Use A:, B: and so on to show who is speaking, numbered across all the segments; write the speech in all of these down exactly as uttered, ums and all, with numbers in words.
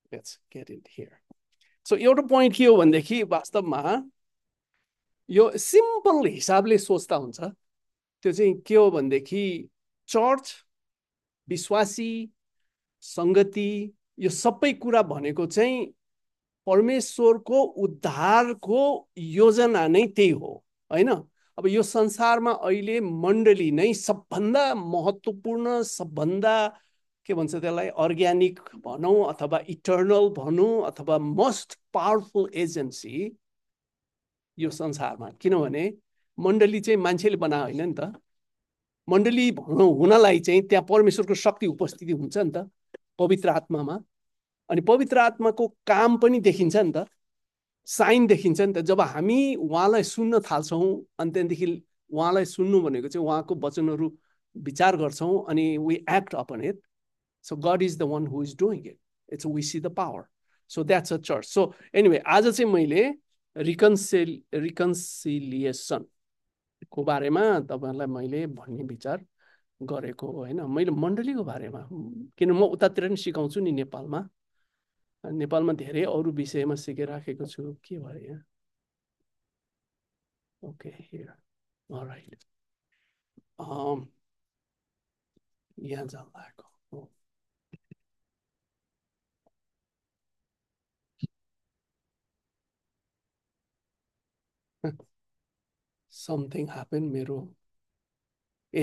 A: Let's get it here. So एउटा point के हो भनेदेखि वास्तवमा यो सिम्पल हिसाबले सोच्दा हुन्छ. त्यो चाहिँ के हो भनेदेखि चर्च, विश्वासी, सङ्गति, यो सबै कुरा भनेको चाहिँ परमेश्वरको उद्धारको योजना नै त्यही हो हैन. अब यो संसारमा अहिले मण्डली नै सबभन्दा महत्त्वपूर्ण, सबभन्दा के भन्छ त्यसलाई अर्ग्यानिक भनौँ अथवा इटर्नल भनौँ अथवा मोस्ट पावरफुल एजेन्सी यो संसारमा. किनभने मण्डली चाहिँ मान्छेले बनायो होइन नि त. मण्डली हुनलाई चाहिँ त्यहाँ परमेश्वरको शक्ति उपस्थिति हुन्छ नि त पवित्र आत्मामा. अनि पवित्र आत्माको काम पनि देखिन्छ नि त, साइन देखिन्छ नि त. जब हामी उहाँलाई सुन्न थाल्छौँ अनि त्यहाँदेखि उहाँलाई सुन्नु भनेको चाहिँ उहाँको वचनहरू विचार गर्छौँ अनि we act upon it. So God is the one who is doing it. It's we see the power. So that's a church. So anyway आज चाहिँ मैले रिकन्सिल रिकन्सिलिएसनको बारेमा तपाईँहरूलाई मैले भन्ने विचार गरेको होइन. मैले मण्डलीको बारेमा, किन म उतातिर नि सिकाउँछु नि नेपालमा. नेपालमा धेरै अरू विषयमा सिकिराखेको छु. के भयो यहाँ? Okay here. अलराइट. यहाँ जाँदाको समथिङ ह्यापन मेरो. ए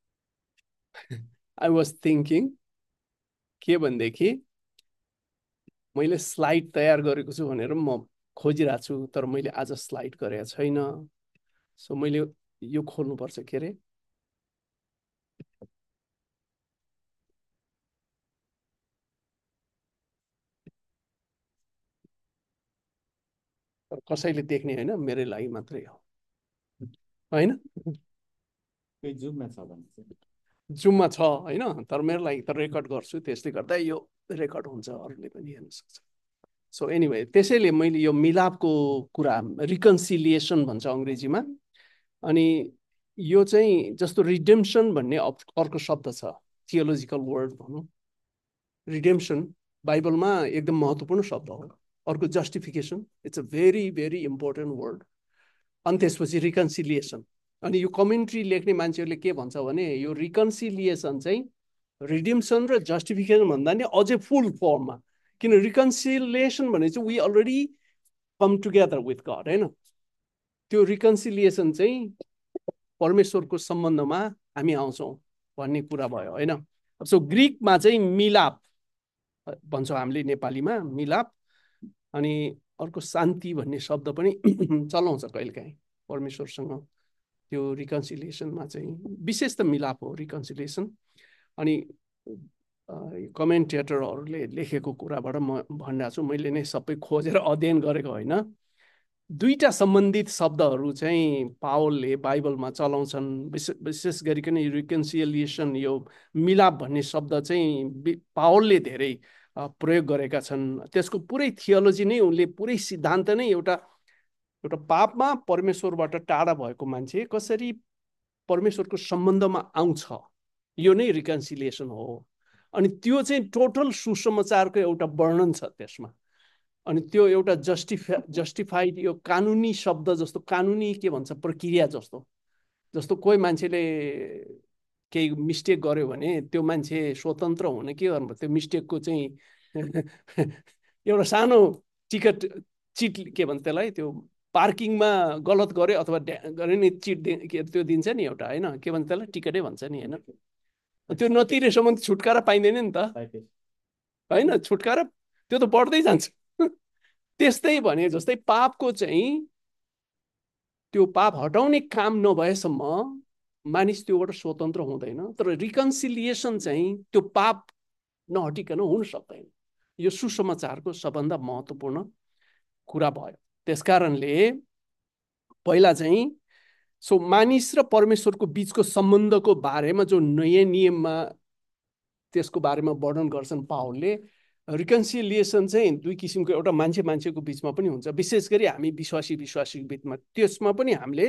A: आई वाज थिङ्किङ के भनेदेखि मैले स्लाइड तयार गरेको छु भनेर म खोजिरहेको छु, तर मैले आज स्लाइड गरेको छैन. सो मैले यो खोल्नुपर्छ. के अरे तर कसैले देख्ने होइन, मेरै लागि मात्रै हो होइन.
B: जुममा छ भने
A: जुममा छ होइन, तर मेरो लागि त रेकर्ड गर्छु. त्यसले गर्दा यो रेकर्ड हुन्छ, अरूले पनि हेर्न सक्छ. सो एनिवे त्यसैले मैले यो मिलापको कुरा, रिकन्सिलिएसन भन्छ अङ्ग्रेजीमा. अनि यो चाहिँ जस्तो रिडेम्सन भन्ने अर्को शब्द छ, थियोलोजिकल वर्ड भनौँ. रिडेम्सन बाइबलमा एकदम महत्त्वपूर्ण शब्द हो. अर्को justification, it's a very very important word. अनि त्यसपछि रिकन्सिलिएसन. अनि यो कमेन्ट्री लेख्ने मान्छेहरूले के भन्छ भने यो रिकन्सिलिएसन चाहिँ रिडिम्सन र जस्टिफिकेसन भन्दा नि अझै फुल फर्ममा. किन रिकन्सिलिएसन भने चाहिँ we already come together with God होइन. त्यो रिकन्सिलिएसन चाहिँ परमेश्वरको सम्बन्धमा हामी आउँछौँ भन्ने कुरा भयो होइन. सो ग्रिकमा चाहिँ मिलाप भन्छौँ हामीले नेपालीमा, मिलाप. अनि अर्को शान्ति भन्ने शब्द पनि चलाउँछ कहिलेकाहीँ परमेश्वरसँग. त्यो रिकन्सिलिएसनमा चाहिँ विशेष त मिलाप हो रिकन्सिलिएसन. अनि कमेन्टेटरहरूले लेखेको कुराबाट म भनिरहेको छु, मैले नै सबै खोजेर अध्ययन गरेको होइन. दुईटा सम्बन्धित शब्दहरू चाहिँ पावलले बाइबलमा चलाउँछन्. विशेष विशेष गरिकन रिकन्सिलिएसन, यो मिलाप भन्ने शब्द चाहिँ पावलले धेरै प्रयोग गरेका छन्. त्यसको पुरै थियोलोजी नै, उनले पुरै सिद्धान्त नै एउटा एउटा पापमा परमेश्वरबाट टाढा भएको मान्छे कसरी परमेश्वरको सम्बन्धमा आउँछ, यो नै रिकन्सिलिएसन हो. अनि त्यो चाहिँ टोटल सुसमाचारको एउटा वर्णन छ त्यसमा. अनि त्यो एउटा जस्टिफा जस्टिफाइड यो कानुनी शब्द जस्तो, कानुनी के भन्छ प्रक्रिया जस्तो. जस्तो कोही मान्छेले केही मिस्टेक गर्यो भने त्यो मान्छे स्वतन्त्र हुन के गर्नु, त्यो मिस्टेकको चाहिँ एउटा सानो टिकट चिट के भन्छ त्यसलाई, त्यो पार्किङमा गलत गर्यो अथवा गरे नि चिट के त्यो दिन्छ नि एउटा होइन, के भन्छ त्यसलाई, टिकटै भन्छ नि होइन. त्यो नतिरेसम्म छुटकारा पाइँदैन नि त होइन, छुटकारा त्यो त बढ्दै जान्छ. त्यस्तै भने जस्तै पापको चाहिँ त्यो पाप हटाउने काम नभएसम्म मानिस त्योबाट स्वतन्त्र हुँदैन. तर रिकन्सिलिएसन चाहिँ त्यो पाप नहटिकन हुन सक्दैन. यो सुसमाचारको सबभन्दा महत्त्वपूर्ण कुरा भयो. त्यसकारणले पहिला चाहिँ सो मानिस र परमेश्वरको बिचको सम्बन्धको बारेमा जो नयाँ नियममा त्यसको बारेमा वर्णन गर्छन् पावलले. रिकन्सिलिएसन चाहिँ दुई किसिमको, एउटा मान्छे मान्छेको बिचमा पनि हुन्छ, विशेष गरी हामी विश्वासी विश्वासीको बिचमा. त्यसमा पनि हामीले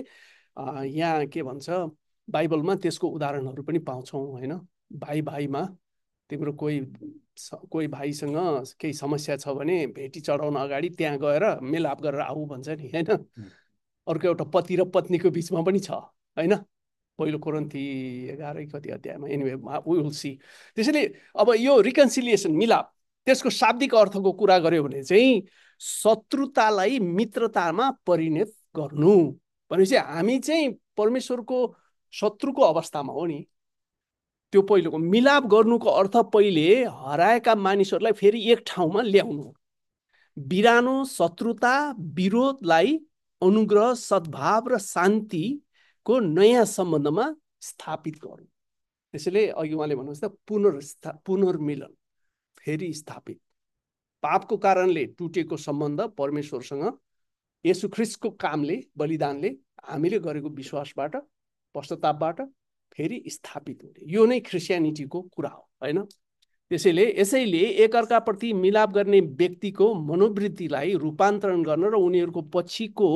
A: यहाँ के भन्छ बाइबलमा त्यसको उदाहरणहरू पनि पाउँछौँ होइन. भाइ भाइमा तिम्रो कोही कोही भाइसँग केही समस्या छ भने भेटी चढाउन अगाडि त्यहाँ गएर मेलाप गरेर आऊ भन्छ नि होइन। अर्को एउटा पति र पत्नीको बिचमा पनि छ होइन, पहिलो कोरिन्थी एघार कति अध्यायमा। Anyway we will see. त्यसैले अब यो रिकन्सिलिएसन मिलाप त्यसको शाब्दिक अर्थको कुरा गर्यो भने चाहिँ शत्रुतालाई मित्रतामा परिणत गर्नु भनेपछि हामी चाहिँ परमेश्वरको शत्रुको अवस्थामा हो नि। त्यो पहिलोको मिलाप गर्नुको अर्थ पहिले हराएका मानिसहरूलाई फेरि एक ठाउँमा ल्याउनु, बिरानो शत्रुता विरोधलाई अनुग्रह सद्भाव र शान्तिको नयाँ सम्बन्धमा स्थापित गर्नु। त्यसैले अघि उहाँले भन्नुहोस् त पुनर्स्था पुनर्मिलन, फेरि स्थापित। पापको कारणले टुटेको सम्बन्ध परमेश्वरसँग येशू ख्रीष्टको कामले बलिदानले हामीले गरेको विश्वासबाट पश्चातापबाट फेरि स्थापित हुने, यो नै क्रिस्चियनिटीको कुरा हो होइन। त्यसैले यसैले एकअर्काप्रति मिलाप गर्ने व्यक्तिको मनोवृत्तिलाई रूपान्तरण गर्न र उनीहरूको पछिको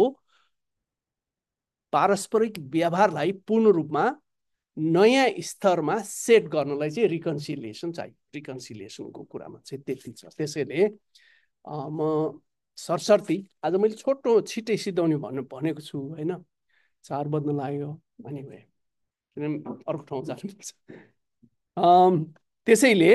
A: पारस्परिक व्यवहारलाई पूर्ण रूपमा नयाँ स्तरमा सेट गर्नलाई चाहिँ रिकन्सिलिएसन चाहियो। रिकन्सिलिएसनको कुरामा चाहिँ त्यति छ। त्यसैले म सरसर्ती आज मैले छोटो छिटै सिधाउने भन्नु भनेको छु होइन, चार बज्न लाग्यो अनि भए किनभने अर्को ठाउँ जानुपर्छ। त्यसैले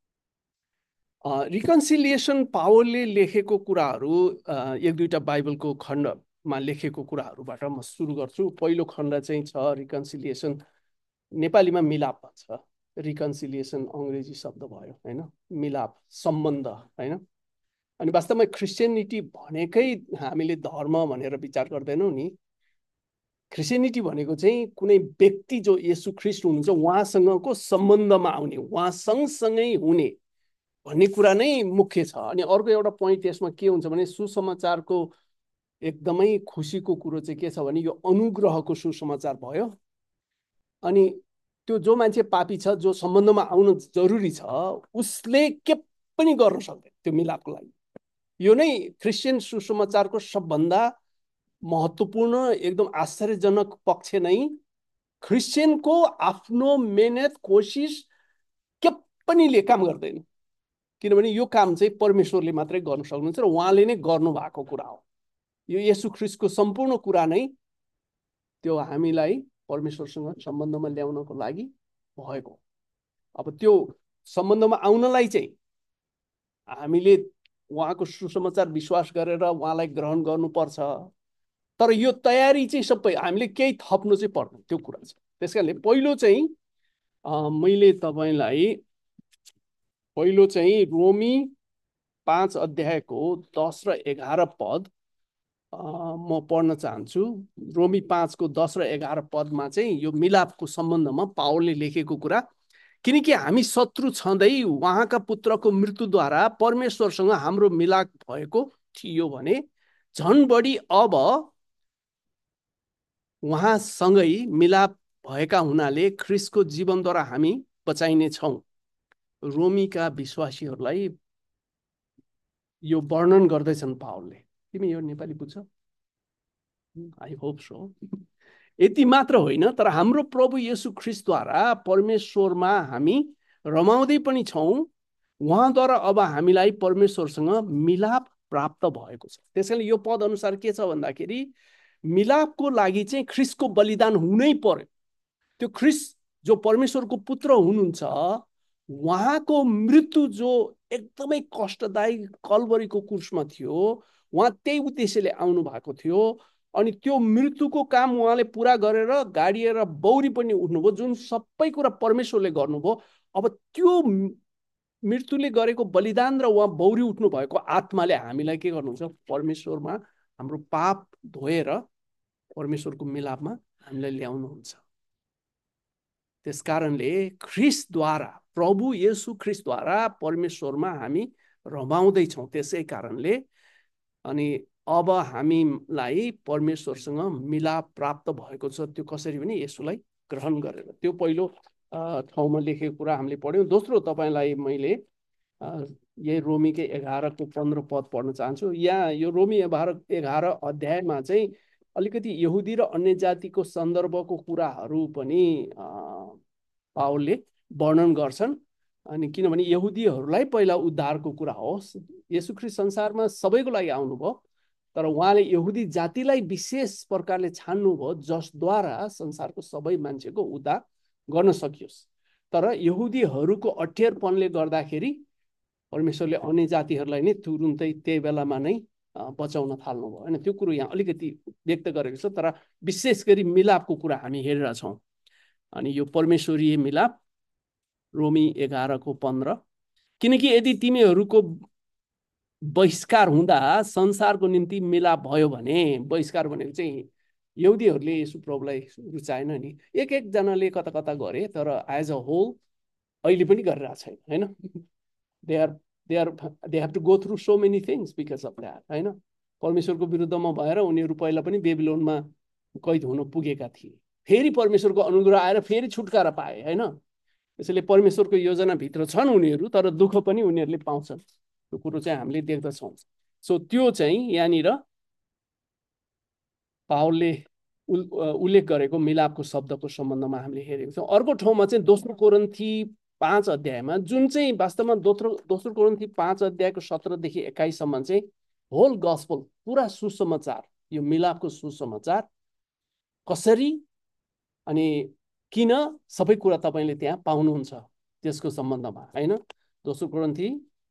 A: रिकन्सिलिएसन पावलले लेखेको कुराहरू एक दुईवटा बाइबलको खण्डमा लेखेको कुराहरूबाट म सुरु गर्छु। पहिलो खण्ड चाहिँ छ रिकन्सिलिएसन, नेपालीमा मिलाप भन्छ, रिकन्सिलिएसन अङ्ग्रेजी शब्द भयो होइन, मिलाप सम्बन्ध होइन। अनि वास्तवमा क्रिस्चियनिटी भनेकै हामीले धर्म भनेर विचार गर्दैनौँ नि। क्रिस्चियनिटी भनेको चाहिँ कुनै व्यक्ति जो येशू ख्रीष्ट हुनुहुन्छ उहाँसँगको सम्बन्धमा आउने, उहाँ सँगसँगै हुने भन्ने कुरा नै मुख्य छ। अनि अर्को एउटा पोइन्ट यसमा के हुन्छ भने सुसमाचारको एकदमै खुसीको कुरो चाहिँ के छ भने यो अनुग्रहको सुसमाचार भयो। अनि त्यो जो मान्छे पापी छ, जो सम्बन्धमा आउन जरुरी छ, उसले के पनि गर्न सक्दैन त्यो मिलापको लागि। यो नै क्रिस्चियन सुसमाचारको सबभन्दा महत्त्वपूर्ण एकदम आश्चर्यजनक पक्ष नै क्रिस्चियनको आफ्नो मेहनत कोसिस के पनि ले काम गर्दैन, किनभने यो काम चाहिँ परमेश्वरले मात्रै गर्न सक्नुहुन्छ र उहाँले नै गर्नुभएको कुरा हो। यो येशू ख्रीष्टको सम्पूर्ण कुरा नै त्यो हामीलाई परमेश्वरसँग सम्बन्धमा ल्याउनको लागि भएको। अब त्यो सम्बन्धमा आउनलाई चाहिँ हामीले उहाँको सुसमाचार विश्वास गरेर उहाँलाई ग्रहण गर्नुपर्छ, तर यो तयारी चाहिँ सबै हामीले केही थप्नु चाहिँ पर्दैन, त्यो कुरा छ। त्यस कारणले पहिलो चाहिँ मैले तपाईँलाई पहिलो चाहिँ रोमी पाँच अध्यायको दस र एघार पद म पढ्न चाहन्छु। रोमी पाँचको दस र एघार पदमा चाहिँ यो मिलापको सम्बन्धमा पावलले लेखेको कुरा, किनकि हामी शत्रु छँदै उहाँका पुत्रको मृत्युद्वारा परमेश्वरसँग हाम्रो मिलाप भएको थियो भने झन् बढी अब उहाँसँगै मिलाप भएका हुनाले ख्रीष्टको जीवनद्वारा हामी बचाइने छौँ। रोमीका विश्वासीहरूलाई यो वर्णन गर्दैछन् पावलले। तिमी यो नेपाली बुझ्छौ? I hope so. यति मात्र होइन, तर हाम्रो प्रभु येशू ख्रीष्टद्वारा परमेश्वरमा हामी रमाउँदै पनि छौँ। उहाँद्वारा अब हामीलाई परमेश्वरसँग मिलाप प्राप्त भएको छ। त्यसैले यो पद अनुसार के छ भन्दाखेरि मिलापको लागि चाहिँ ख्रीष्टको बलिदान हुनै पर्यो। त्यो ख्रीष्ट जो परमेश्वरको पुत्र हुनुहुन्छ, उहाँको मृत्यु जो एकदमै कष्टदायी कल्वरीको क्रुसमा थियो, उहाँ त्यही उद्देश्यले आउनु भएको थियो। अनि त्यो मृत्युको काम उहाँले पुरा गरेर गाडिएर बौरी पनि उठ्नुभयो, जुन सबै कुरा परमेश्वरले गर्नुभयो। अब त्यो मृत्युले गरेको बलिदान र उहाँ बौरी उठ्नु भएको आत्माले हामीलाई के गर्नुहुन्छ? परमेश्वरमा हाम्रो पाप धोएर परमेश्वरको मिलापमा हामीलाई ल्याउनुहुन्छ। त्यस कारणले ख्रीष्टद्वारा, प्रभु येशू ख्रीष्टद्वारा परमेश्वरमा हामी रमाउँदैछौँ। त्यसै कारणले अनि अब हामीलाई परमेश्वरसँग मिलाप प्राप्त भएको छ। त्यो कसरी भने येशूलाई ग्रहण गरेर। त्यो पहिलो ठाउँमा लेखेको कुरा हामीले पढ्यौँ। दोस्रो तपाईँलाई मैले यही रोमीकै एघारको पन्ध्र पद पढ्न चाहन्छु। यहाँ यो रोमी एघार एघार अध्यायमा चाहिँ अलिकति यहुदी र अन्य जातिको सन्दर्भको कुराहरू पनि पावलले वर्णन गर्छन्। अनि किनभने यहुदीहरूलाई पहिला उद्धारको कुरा होस्, येशू ख्रीष्ट संसारमा सबैको लागि आउनुभयो, तर उहाँले यहुदी जातिलाई विशेष प्रकारले छान्नुभयो जसद्वारा संसारको सबै मान्छेको उद्धार गर्न सकियोस्। तर यहुदीहरूको अठ्यारपनले गर्दाखेरि परमेश्वरले अन्य जातिहरूलाई नै तुरुन्तै त्यही बेलामा नै बचाउन थाल्नुभयो होइन। त्यो कुरो यहाँ अलिकति व्यक्त गरेको छ, तर विशेष गरी मिलापको कुरा हामी हेरिरहेछौँ। अनि यो परमेश्वरीय मिलाप रोमी एघारको पन्ध्र, किनकि यदि तिमीहरूको बहिष्कार हुँदा संसारको निम्ति मिलाप भयो भने, बहिष्कार भनेको चाहिँ यहुदीहरूले यसो प्रभुलाई रुचाएन नि, एक एकजनाले कता कता गरे, तर एज अ होल अहिले पनि गरिरहेको छैन होइन। They are they are they have to go through so many things because of that होइन। परमेश्वरको विरुद्धमा भएर उनीहरू पहिला पनि बेबिलोनमा कैद हुन पुगेका थिए, फेरि परमेश्वरको अनुग्रह आएर फेरि छुटकारा पाए होइन। त्यसैले परमेश्वरको योजनाभित्र छन् उनीहरू, तर दुःख पनि उनीहरूले पाउँछन्, त्यो कुरो चाहिँ हामीले देख्दछौँ। सो त्यो चाहिँ यहाँनिर पावलले उल्लेख गरेको मिलापको शब्दको सम्बन्धमा हामीले हेरेको छौँ। अर्को ठाउँमा चाहिँ दोस्रो कोरिन्थी पाँच अध्यायमा, जुन चाहिँ वास्तवमा दोस्रो दोस्रो कोरिन्थी पाँच अध्यायको सत्रदेखि एक्काइससम्म चाहिँ होल गस्पल, पुरा सुसमाचार, यो मिलापको सुसमाचार कसरी अनि किन, सबै कुरा तपाईँले त्यहाँ पाउनुहुन्छ त्यसको सम्बन्धमा होइन। दोस्रो कोरिन्थी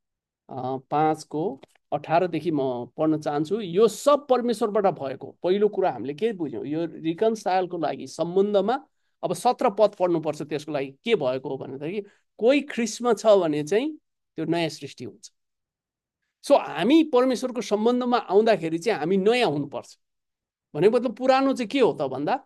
A: पाँचको अठारदेखि म पढ्न चाहन्छु। यो सब परमेश्वरबाट भएको। पहिलो कुरा हामीले के बुझ्यौँ, यो रिकन्साइलको लागि सम्बन्धमा अब सत्र पद पढ्नुपर्छ, त्यसको लागि के भएको हो भनेदेखि कोही ख्रिस्टमा छ भने चाहिँ त्यो नयाँ सृष्टि हुन्छ। सो हामी परमेश्वरको सम्बन्धमा आउँदाखेरि चाहिँ हामी नयाँ हुनुपर्छ। भनेको मतलब पुरानो चाहिँ के हो त भन्दा,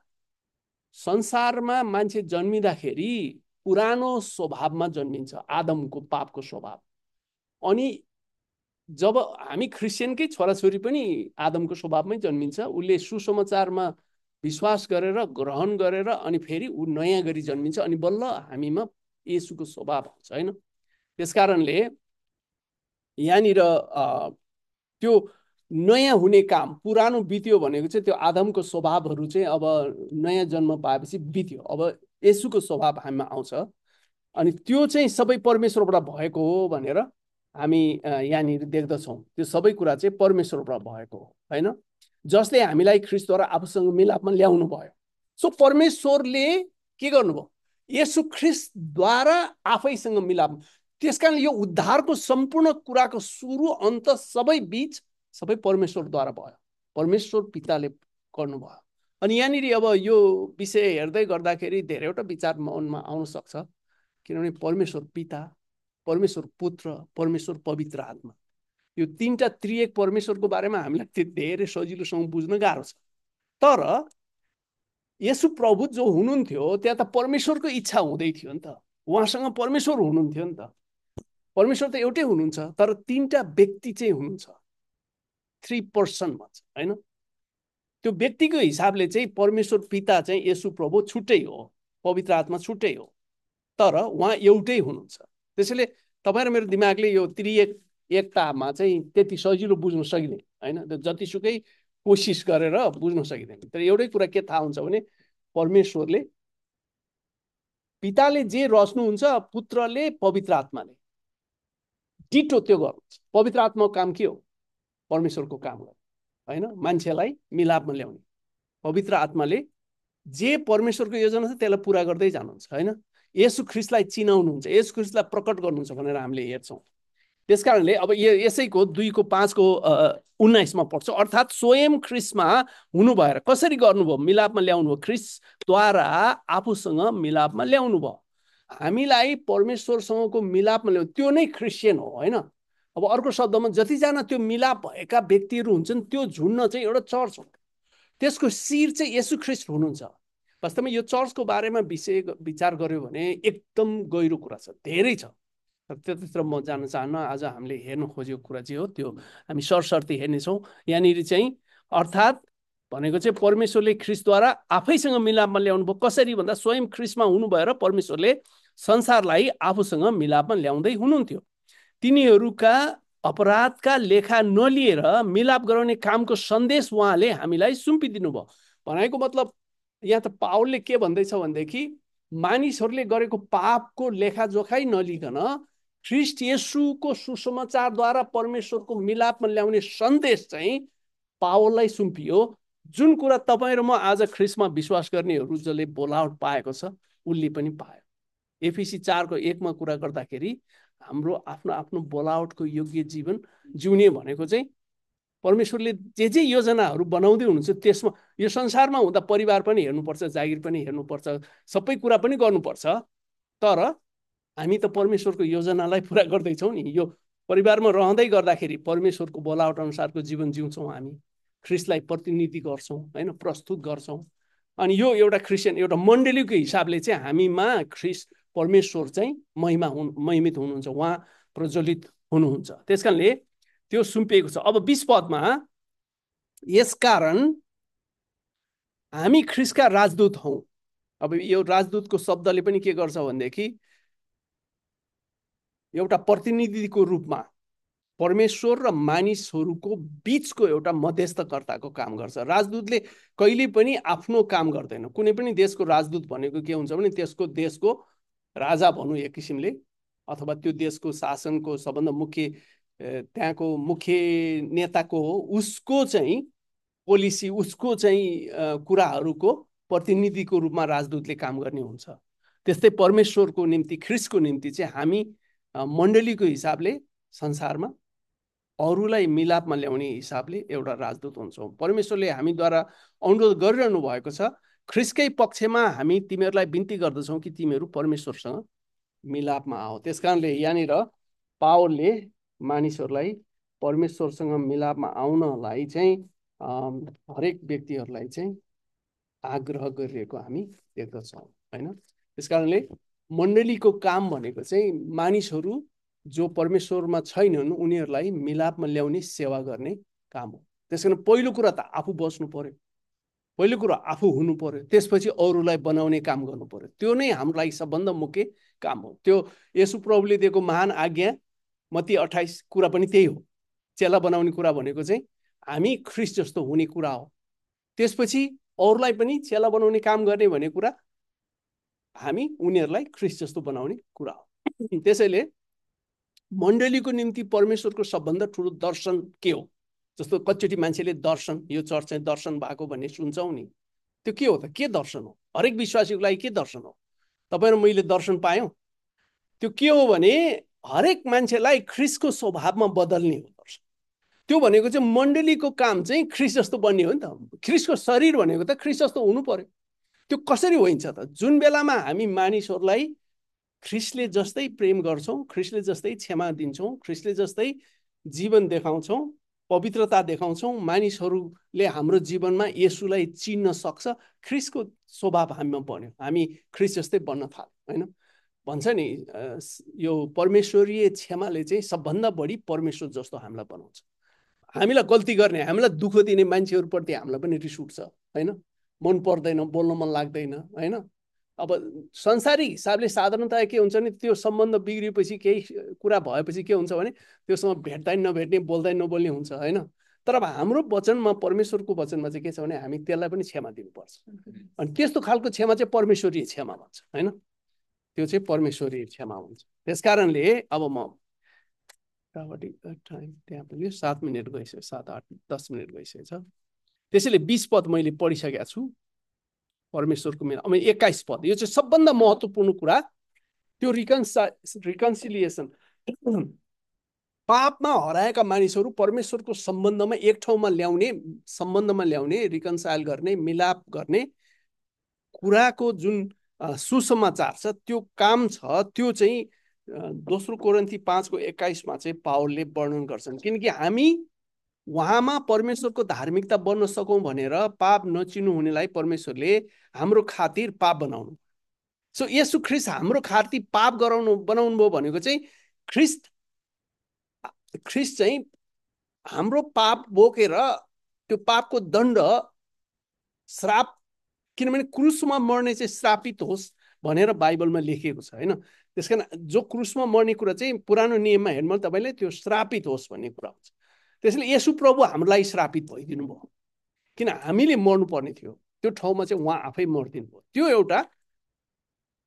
A: संसारमा मान्छे जन्मिँदाखेरि पुरानो स्वभावमा जन्मिन्छ, आदमको पापको स्वभाव। अनि जब हामी क्रिस्चियनकै छोराछोरी पनि आदमको स्वभावमै जन्मिन्छ, उसले सुसमाचारमा विश्वास गरेर ग्रहण गरेर अनि फेरि ऊ नयाँ गरी जन्मिन्छ, अनि बल्ल हामीमा येशूको स्वभाव हुन्छ होइन। त्यसकारणले यहाँनिर त्यो नयाँ हुने काम, पुरानो बित्यो भनेको चाहिँ त्यो आदमको स्वभावहरू चाहिँ अब नयाँ जन्म पाएपछि बित्यो, अब येशूको स्वभाव हामीमा आउँछ। अनि त्यो चाहिँ सबै परमेश्वरबाट भएको हो भनेर हामी यहाँनिर देख्दछौँ। त्यो सबै कुरा चाहिँ परमेश्वरबाट भएको हो होइन, जसले हामीलाई ख्रिस्टद्वारा आफूसँग मिलापमा ल्याउनु भयो। सो परमेश्वरले के गर्नुभयो, येशू ख्रिस्टद्वारा आफैसँग मिलाप। त्यसकारण यो उद्धारको सम्पूर्ण कुराको सुरु अन्त सबै बिच सबै परमेश्वरद्वारा भयो, परमेश्वर पिताले गर्नुभयो। अनि यहाँनिर अब यो विषय हेर्दै गर्दाखेरि धेरैवटा विचार मनमा आउन सक्छ, किनभने परमेश्वर पिता, परमेश्वर पुत्र, परमेश्वर पवित्र आत्मा, यो तीनटा त्रिएक परमेश्वरको बारेमा हामीलाई त्यो धेरै सजिलोसँग बुझ्न गाह्रो छ। तर येशू प्रभु जो हुनुहुन्थ्यो त्यहाँ त परमेश्वरको इच्छा हुँदै थियो नि त, उहाँसँग परमेश्वर हुनुहुन्थ्यो नि त। परमेश्वर त एउटै हुनुहुन्छ, तर तीनटा व्यक्ति चाहिँ हुनुहुन्छ, थ्री पर्सन भन्छ होइन। त्यो व्यक्तिको हिसाबले चाहिँ परमेश्वर पिता चाहिँ येशू प्रभु छुट्टै हो, पवित्र आत्मा छुट्टै हो, तर उहाँ एउटै हुनुहुन्छ। त्यसैले तपाईँ र मेरो दिमागले यो त्रिएक एकतामा चाहिँ त्यति सजिलो बुझ्न सकिँदैन होइन, जतिसुकै कोसिस गरेर बुझ्न सकिँदैन। तर एउटै कुरा के थाहा हुन्छ भने परमेश्वरले, पिताले जे रच्नुहुन्छ पुत्रले पवित्र आत्माले डिटो त्यो गर्नुहुन्छ। पवित्र आत्माको काम के हो, परमेश्वरको काम गर्नु होइन, मान्छेलाई मिलापमा ल्याउने। पवित्र आत्माले जे परमेश्वरको योजना छ त्यसलाई पुरा गर्दै जानुहुन्छ होइन। येशू ख्रिस्टलाई चिनाउनुहुन्छ, येशू ख्रिस्टलाई प्रकट गर्नुहुन्छ भनेर हामीले हेर्छौँ। त्यसकारणले अब यसैको दुईको पाँचको उन्नाइसमा पढ्छ, अर्थात् स्वयं ख्रिस्टमा हुनु भएर कसरी गर्नुभयो, मिलापमा ल्याउनु भयो, ख्रिस्टद्वारा आफूसँग मिलापमा ल्याउनु भयो। हामीलाई परमेश्वरसँगको मिलापमा ल्याउनु, त्यो नै क्रिस्चियन हो होइन। अब अर्को शब्दमा जतिजना त्यो मिलाप भएका व्यक्तिहरू हुन्छन् त्यो झुन्ड चाहिँ एउटा चर्च हो, त्यसको शिर चाहिँ येशू ख्रिस्ट हुनुहुन्छ। वास्तवमा यो चर्चको बारेमा विषय विचार गर्यो भने एकदम गहिरो कुरा छ, धेरै छ, त्यतिर म जान चाहन्न। आज हामीले हेर्नु खोजेको कुरा चाहिँ हो त्यो हामी सरसर्ती हेर्नेछौँ। यहाँनिर चाहिँ अर्थात् भनेको चाहिँ परमेश्वरले ख्रिस्टद्वारा आफैसँग मिलापमा ल्याउनु भयो। कसरी भन्दा स्वयं ख्रिस्टमा हुनु भएर परमेश्वरले संसारलाई आफूसँग मिलापमा ल्याउँदै हुनुहुन्थ्यो। तिनीहरूका अपराधका लेखा नलिएर मिलाप गराउने कामको सन्देश उहाँले हामीलाई सुम्पिदिनु भयो। भनेको मतलब यहाँ त पावलले के भन्दैछ भनेदेखि मानिसहरूले गरेको पापको लेखाजोखाइ नलिकन ख्रिस्ट येशूको सुसमाचारद्वारा परमेश्वरको मिलापमा ल्याउने सन्देश चाहिँ पावललाई सुम्पियो। जुन कुरा तपाईँ र म आज ख्रिस्टमा विश्वास गर्नेहरू जसले बोलावट पाएको छ उसले पनि पायो। एफिसी चारको एकमा कुरा गर्दाखेरि हाम्रो आफ्नो आफ्नो बोलावटको योग्य जीवन जिउने भनेको चाहिँ परमेश्वरले जे जे योजनाहरू बनाउँदै हुनुहुन्छ त्यसमा यो संसारमा हुँदा परिवार पनि हेर्नुपर्छ, जागिर पनि हेर्नुपर्छ, सबै कुरा पनि गर्नुपर्छ। तर हामी त परमेश्वरको योजनालाई पुरा गर्दैछौँ नि। यो परिवारमा रहँदै गर्दाखेरि परमेश्वरको बोलावट अनुसारको जीवन जिउँछौँ, हामी ख्रिस्टलाई प्रतिनिधि गर्छौँ होइन, प्रस्तुत गर्छौँ। अनि यो एउटा क्रिस्चियन एउटा मण्डलीको हिसाबले चाहिँ हामीमा ख्रिस्ट परमेश्वर चाहिँ महिमा हुनु महिमित हुनुहुन्छ, उहाँ प्रज्वलित हुनुहुन्छ। त्यस कारणले त्यो सुम्पिएको छ। अब बीस पदमा यसकारण हामी ख्रिस्टका राजदूत हौँ। अब यो राजदूतको शब्दले पनि के गर्छ भनेदेखि एउटा प्रतिनिधिको रूपमा परमेश्वर र मानिसहरूको बीचको एउटा मध्यस्थकर्ताको काम गर्छ। राजदूतले कहिले पनि आफ्नो काम गर्दैन। कुनै पनि देशको राजदूत भनेको के हुन्छ भने त्यसको देशको राजा भनौँ एक किसिमले, अथवा त्यो देशको शासनको सबभन्दा मुख्य त्यहाँको मुख्य नेताको हो, उसको चाहिँ पोलिसी, उसको चाहिँ कुराहरूको प्रतिनिधिको रूपमा राजदूतले काम गर्ने हुन्छ। त्यस्तै परमेश्वरको निम्ति, ख्रिस्टको निम्ति चाहिँ हामी मण्डलीको हिसाबले संसारमा अरूलाई मिलापमा ल्याउने हिसाबले एउटा राजदूत हुन्छौँ। परमेश्वरले हामीद्वारा अनुरोध गरिरहनु भएको छ, ख्रिस्टकै पक्षमा हामी तिमीहरूलाई बिन्ती गर्दछौँ कि तिमीहरू परमेश्वरसँग मिलापमा आओ। त्यस कारणले यहाँनिर पावलले मानिसहरूलाई परमेश्वरसँग मिलापमा आउनलाई चाहिँ हरेक व्यक्तिहरूलाई चाहिँ आग्रह गरिरहेको हामी देख्दछौँ होइन। त्यस कारणले मण्डलीको काम भनेको चाहिँ मानिसहरू जो परमेश्वरमा छैनन् उनीहरूलाई मिलापमा ल्याउने सेवा गर्ने काम हो। त्यस कारण पहिलो कुरा त आफू बस्नु पर्यो, पहिलो कुरा आफू हुनु पर्यो, त्यसपछि अरूलाई बनाउने काम गर्नु पर्यो। त्यो नै हाम्रो लागि सबभन्दा मुख्य काम हो। त्यो येशू प्रभुले दिएको महान आज्ञा मत्ती अट्ठाइस कुरा पनि त्यही हो। चेला बनाउने कुरा भनेको चाहिँ हामी ख्रिस्ट जस्तो हुने कुरा हो। त्यसपछि अरूलाई पनि चेला बनाउने काम गर्ने भन्ने कुरा हामी उनीहरूलाई ख्रिस्ट जस्तो बनाउने कुरा हो। त्यसैले मण्डलीको निम्ति परमेश्वरको सबभन्दा ठुलो दर्शन के हो? जस्तो कतिचोटि मान्छेले दर्शन, यो चर्च चाहिँ दर्शन भएको भन्ने सुन्छौँ नि, त्यो के हो त? के दर्शन हो? हरेक विश्वासीको लागि के दर्शन हो? तपाईँ र मैले दर्शन पायौँ। त्यो के हो भने हरेक मान्छेलाई ख्रिस्टको स्वभावमा बदल्ने हो दर्शन। त्यो भनेको चाहिँ मण्डलीको काम चाहिँ ख्रिस्ट जस्तो बन्ने हो नि त। ख्रिस्टको शरीर भनेको त ख्रिस्ट जस्तो हुनु पर्यो। त्यो कसरी हुन्छ त? जुन बेलामा हामी मानिसहरूलाई ख्रिस्टले जस्तै प्रेम गर्छौँ, ख्रिस्टले जस्तै क्षमा दिन्छौँ, ख्रिस्टले जस्तै जीवन देखाउँछौँ, पवित्रता देखाउँछौँ, मानिसहरूले हाम्रो जीवनमा येशूलाई चिन्न सक्छ, ख्रिस्टको स्वभाव हामीमा बन्यो, हामी ख्रिस्ट जस्तै बन्न थाल्यो होइन। भन्छ नि यो परमेश्वरीय क्षमाले चाहिँ सबभन्दा बढी परमेश्वर जस्तो हामीलाई बनाउँछ। हामीलाई गल्ती गर्ने, हामीलाई दुःख दिने मान्छेहरूप्रति हामीलाई पनि रिस उठ्छ होइन, मन पर्दैन, बोल्न मन लाग्दैन होइन। अब संसारिक हिसाबले साधारणतया के हुन्छ भने त्यो सम्बन्ध बिग्रिएपछि केही कुरा भएपछि के हुन्छ भने त्योसँग भेट्दै नभेट्ने, बोल्दै नबोल्ने हुन्छ होइन। तर अब हाम्रो वचनमा, परमेश्वरको वचनमा चाहिँ के छ भने हामी त्यसलाई पनि क्षमा दिनुपर्छ। अनि त्यस्तो खालको क्षमा चाहिँ परमेश्वरीय क्षमा भन्छ होइन, त्यो चाहिँ परमेश्वरीय क्षमा हुन्छ। त्यस कारणले अब म टाइम त्यहाँ पुग्यो, सात मिनट गइसक्यो, सात आठ दस मिनट गइसकेको छ। त्यसैले बिस पद मैले पढिसकेको छु परमेश्वरको मेरा। अब एक्काइस पद, यो चाहिँ सबभन्दा महत्त्वपूर्ण कुरा, त्यो रिकन्सा रिकन्सिलिएसन पापमा हराएका मानिसहरू परमेश्वरको सम्बन्धमा एक ठाउँमा ल्याउने, सम्बन्धमा ल्याउने, रिकन्साइल गर्ने, मिलाप गर्ने कुराको जुन सुसमाचार छ, त्यो काम छ, त्यो चाहिँ दोस्रो कोरिन्थी पाँचको एक्काइसमा चाहिँ पावलले वर्णन गर्छन्। किनकि हामी उहाँमा परमेश्वरको धार्मिकता बन्न सकौँ भनेर पाप नचिन्नु हुनेलाई परमेश्वरले हाम्रो खातिर पाप बनाउनु। सो येशू ख्रिस्ट हाम्रो खातिर पाप गराउनु बनाउनु भयो भनेको चाहिँ ख्रिस्ट ख्रिस्ट चाहिँ हाम्रो पाप बोकेर त्यो पापको दण्ड, श्राप, किनभने क्रुसमा मर्ने चाहिँ श्रापित होस् भनेर बाइबलमा लेखिएको छ होइन। त्यस कारण जो क्रुसमा मर्ने कुरा चाहिँ पुरानो नियममा हेर्नु तपाईँले त्यो श्रापित होस् भन्ने कुरा हुन्छ। त्यसैले येशू प्रभु हाम्रो लागि श्रापित भइदिनु भयो, किन हामीले मर्नुपर्ने थियो, त्यो ठाउँमा चाहिँ उहाँ आफै मरिदिनु भयो। त्यो एउटा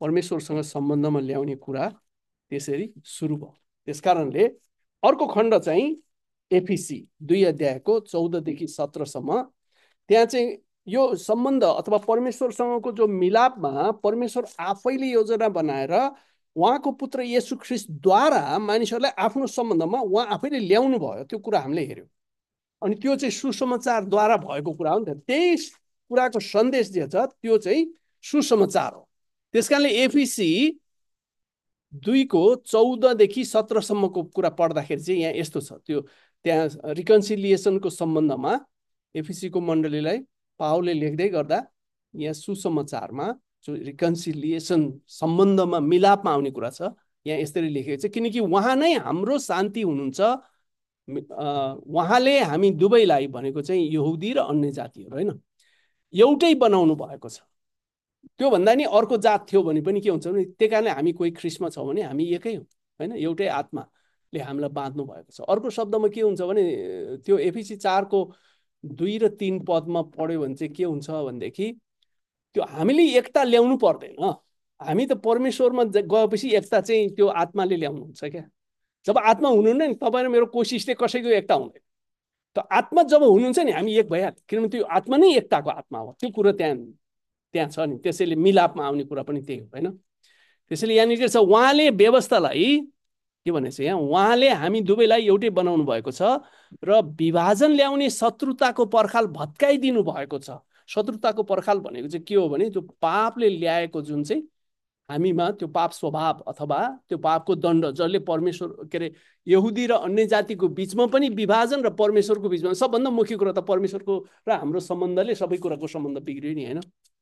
A: परमेश्वरसँग सम्बन्धमा ल्याउने कुरा त्यसरी सुरु भयो। त्यसकारणले अर्को खण्ड चाहिँ एफिसी दुई अध्यायको चौधदेखि सत्रसम्म, त्यहाँ चाहिँ यो सम्बन्ध अथवा परमेश्वरसँगको जो मिलापमा परमेश्वर आफैले योजना बनाएर उहाँको पुत्र येशू ख्रिस्टद्वारा मानिसहरूलाई आफ्नो सम्बन्धमा उहाँ आफैले ल्याउनु भयो, त्यो कुरा हामीले हेऱ्यौँ। अनि त्यो चाहिँ सुसमाचारद्वारा भएको कुरा हो नि त। त्यही कुराको सन्देश जे छ त्यो चाहिँ सुसमाचार हो। त्यसकारणले एफिसी दुईको चौधदेखि सत्रसम्मको कुरा पढ्दाखेरि चाहिँ यहाँ यस्तो छ, त्यो त्यहाँ रिकन्सिलिएसनको सम्बन्धमा एफिसीको मण्डलीलाई पावलले लेख्दै गर्दा यहाँ सुसमाचारमा जो रिकन्सिलिएसन सम्बन्धमा मिलापमा आउने कुरा छ यहाँ यसरी लेखेको छ, किनकि उहाँ नै हाम्रो शान्ति हुनुहुन्छ, उहाँले हामी दुवैलाई भनेको चाहिँ यहुदी र अन्य जातिहरू होइन एउटै बनाउनु भएको छ। त्यो भन्दा नि अर्को जात थियो भने पनि के हुन्छ भने त्यही कारणले हामी कोही ख्रिस्टमा छौँ भने हामी एकै हौँ होइन, एउटै आत्माले हामीलाई बाँध्नु भएको छ। अर्को शब्दमा के हुन्छ भने त्यो एफिसी चारको दुई र तीन पदमा पढ्यो भने चाहिँ के हुन्छ भनेदेखि त्यो हामीले एकता ल्याउनु पर्दैन, हामी त परमेश्वरमा गएपछि एकता चाहिँ त्यो आत्माले ल्याउनुहुन्छ क्या। जब आत्मा हुनुहुन्न नि तपाईँ र मेरो कोसिसले कसैको एकता हुँदैन, त आत्मा जब हुनुहुन्छ नि हामी एक भइहाल्छ, किनभने त्यो आत्मा नै एकताको आत्मा हो। त्यो कुरो त्यहाँ त्यहाँ छ नि, त्यसैले मिलापमा आउने कुरा पनि त्यही हो होइन। त्यसैले यहाँनिर के छ, उहाँले व्यवस्थालाई के भनेको छ यहाँ, उहाँले हामी दुवैलाई एउटै बनाउनु भएको छ र विभाजन ल्याउने शत्रुताको पर्खाल भत्काइदिनु भएको छ। शत्रुताको पर्खाल भनेको चाहिँ के हो भने त्यो पापले ल्याएको जुन चाहिँ हामीमा त्यो पाप स्वभाव अथवा त्यो पापको दण्ड जसले परमेश्वर के अरे यहुदी र अन्य जातिको बिचमा पनि विभाजन र परमेश्वरको बिचमा सबभन्दा मुख्य कुरा त परमेश्वरको र हाम्रो सम्बन्धले सबै कुराको सम्बन्ध बिग्रियो नि होइन।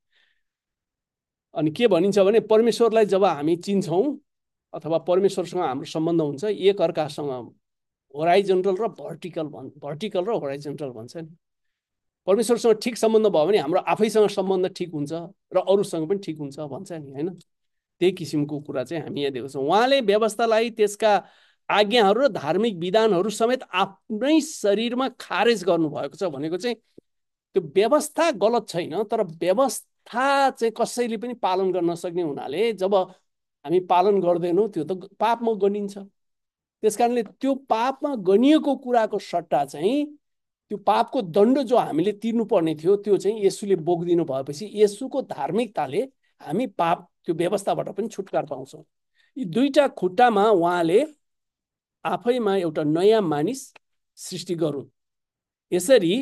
A: अनि के भनिन्छ भने परमेश्वरलाई जब हामी चिन्छौँ अथवा परमेश्वरसँग हाम्रो सम्बन्ध हुन्छ एक अर्कासँग होराइजन्टल र भर्टिकल भन् भर्टिकल र होराइजन्टल भन्छ नि। परमेश्वरसँग ठिक सम्बन्ध भयो भने हाम्रो आफैसँग सम्बन्ध ठिक हुन्छ र अरूसँग पनि ठिक हुन्छ भन्छ नि होइन। त्यही किसिमको कुरा चाहिँ हामी यहाँ देख्छौँ। उहाँले व्यवस्थालाई त्यसका आज्ञाहरू र धार्मिक विधानहरू समेत आफ्नै शरीरमा खारेज गर्नुभएको छ भनेको चाहिँ त्यो व्यवस्था गलत छैन, तर व्यवस्था चाहिँ कसैले पनि पालन गर्न सक्ने हुनाले जब हामी पालन गर्दैनौँ त्यो त पापमा गनिन्छ। त्यस कारणले त्यो पापमा गनिएको कुराको सट्टा चाहिँ त्यो पापको दण्ड जो हामीले तिर्नुपर्ने थियो त्यो चाहिँ येशूले बोकिदिनु भएपछि येशूको धार्मिकताले हामी पाप त्यो व्यवस्थाबाट पनि छुटकारा पाउँछौँ। यी दुईटा खुट्टामा उहाँले आफैमा एउटा नयाँ मानिस सृष्टि गरून्, यसरी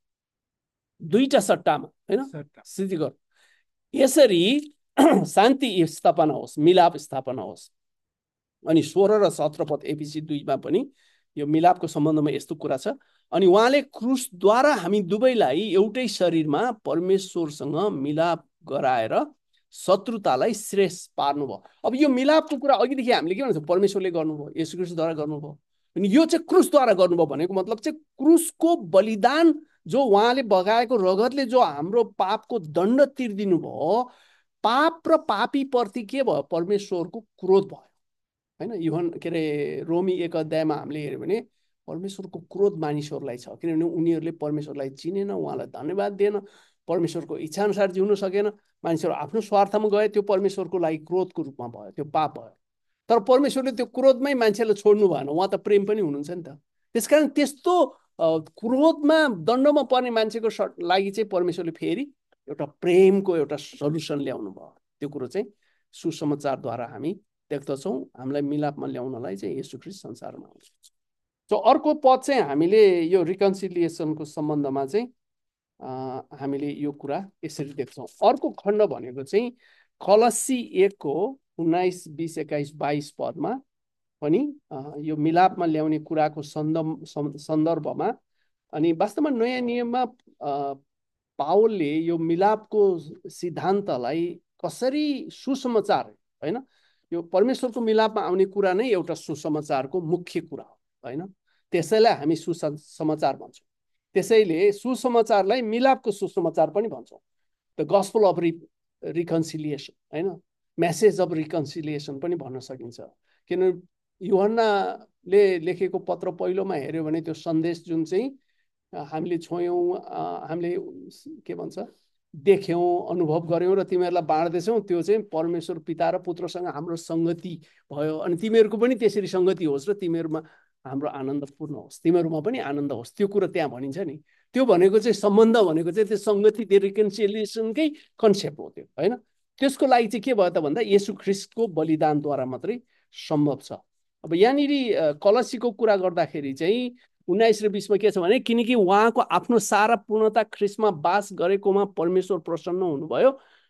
A: दुईटा सट्टामा होइन सृष्टि गरून्, यसरी शान्ति स्थापना होस्, मिलाप स्थापना होस्। अनि सोह्र र सत्र पद एफिसी दुईमा पनि यो मिलापको सम्बन्धमा यस्तो कुरा छ। अनि उहाँले क्रुसद्वारा हामी दुवैलाई एउटै शरीरमा परमेश्वरसँग मिलाप गराएर शत्रुतालाई श्रेष्ठ पार्नुभयो। अब यो मिलापको कुरा अघिदेखि हामीले के भन्छ, परमेश्वरले गर्नुभयो, येशू ख्रिस्टद्वारा गर्नुभयो। अनि यो चाहिँ क्रुसद्वारा गर्नुभयो भनेको मतलब चाहिँ क्रुसको बलिदान जो उहाँले बगाएको रगतले जो हाम्रो पापको दण्ड तिर्दिनु भयो, पाप र पापी प्रति के भयो, परमेश्वरको क्रोध भयो होइन। युहन के अरे रोमी एक अध्यायमा हामीले हेऱ्यौँ भने परमेश्वरको क्रोध मानिसहरूलाई छ, किनभने उनीहरूले परमेश्वरलाई चिनेन, उहाँलाई धन्यवाद दिएन, परमेश्वरको इच्छाअनुसार जिउन सकेन, मानिसहरू आफ्नो स्वार्थमा गए, त्यो परमेश्वरको लागि क्रोधको रूपमा भयो, त्यो पाप भयो। तर परमेश्वरले त्यो क्रोधमै मान्छेलाई छोड्नु भएन, उहाँ त प्रेम पनि हुनुहुन्छ नि त। त्यसकारण त्यस्तो क्रोधमा दण्डमा पर्ने मान्छेको लागि चाहिँ परमेश्वरले फेरि एउटा प्रेमको एउटा सल्युसन ल्याउनु भयो। त्यो कुरो चाहिँ सुसमाचारद्वारा हामी देख्दछौँ। हामीलाई मिलापमा ल्याउनलाई चाहिँ येशू ख्रिस्ट संसारमा आउँछ। सो अर्को पद चाहिँ हामीले यो रिकन्सिलिएसनको सम्बन्धमा चाहिँ हामीले यो कुरा यसरी देख्छौँ। अर्को खण्ड भनेको चाहिँ कलसी एकको उन्नाइस बिस एक्काइस बाइस पदमा पनि यो मिलापमा ल्याउने कुराको सन्दर्भ सन्दर्भमा अनि वास्तवमा नयाँ नियममा पावलले यो मिलापको सिद्धान्तलाई कसरी सुसमाचार होइन, यो परमेश्वरको मिलापमा आउने कुरा नै एउटा सुसमाचारको मुख्य कुरा हो होइन। त्यसैलाई हामी सुसमाचार भन्छौँ। त्यसैले सुसमाचारलाई मिलापको सुसमाचार पनि भन्छौँ, the gospel of re reconciliation होइन, मेसेज अफ रिकन्सिलिएसन पनि भन्न सकिन्छ। किनभने यूहन्नाले लेखेको पत्र पहिलोमा हेऱ्यो भने त्यो सन्देश जुन चाहिँ हामीले छोयौँ, हामीले के भन्छ देख्यौँ, अनुभव गऱ्यौँ र तिमीहरूलाई बाँड्दैछौँ, त्यो चाहिँ परमेश्वर पिता र पुत्रसँग हाम्रो सङ्गति भयो। अनि तिमीहरूको पनि त्यसरी सङ्गति होस् र तिमीहरूमा हाम्रो आनन्द पूर्ण होस्, तिमीहरूमा पनि आनन्द होस्। त्यो कुरा त्यहाँ भनिन्छ नि। त्यो भनेको चाहिँ सम्बन्ध भनेको चाहिँ त्यो सङ्गति, त्यो रिकन्सिलिएसनकै कन्सेप्ट हो त्यो, होइन? त्यसको लागि चाहिँ के भयो त भन्दा येशू ख्रिस्टको बलिदानद्वारा मात्रै सम्भव छ। अब यहाँनिर कलसीको कुरा गर्दाखेरि चाहिँ उन्नाइस र बिसमा के छ भने, किनकि उहाँको आफ्नो सारा पूर्णता ख्रिस्टमा बास गरेकोमा परमेश्वर प्रसन्न हुनुभयो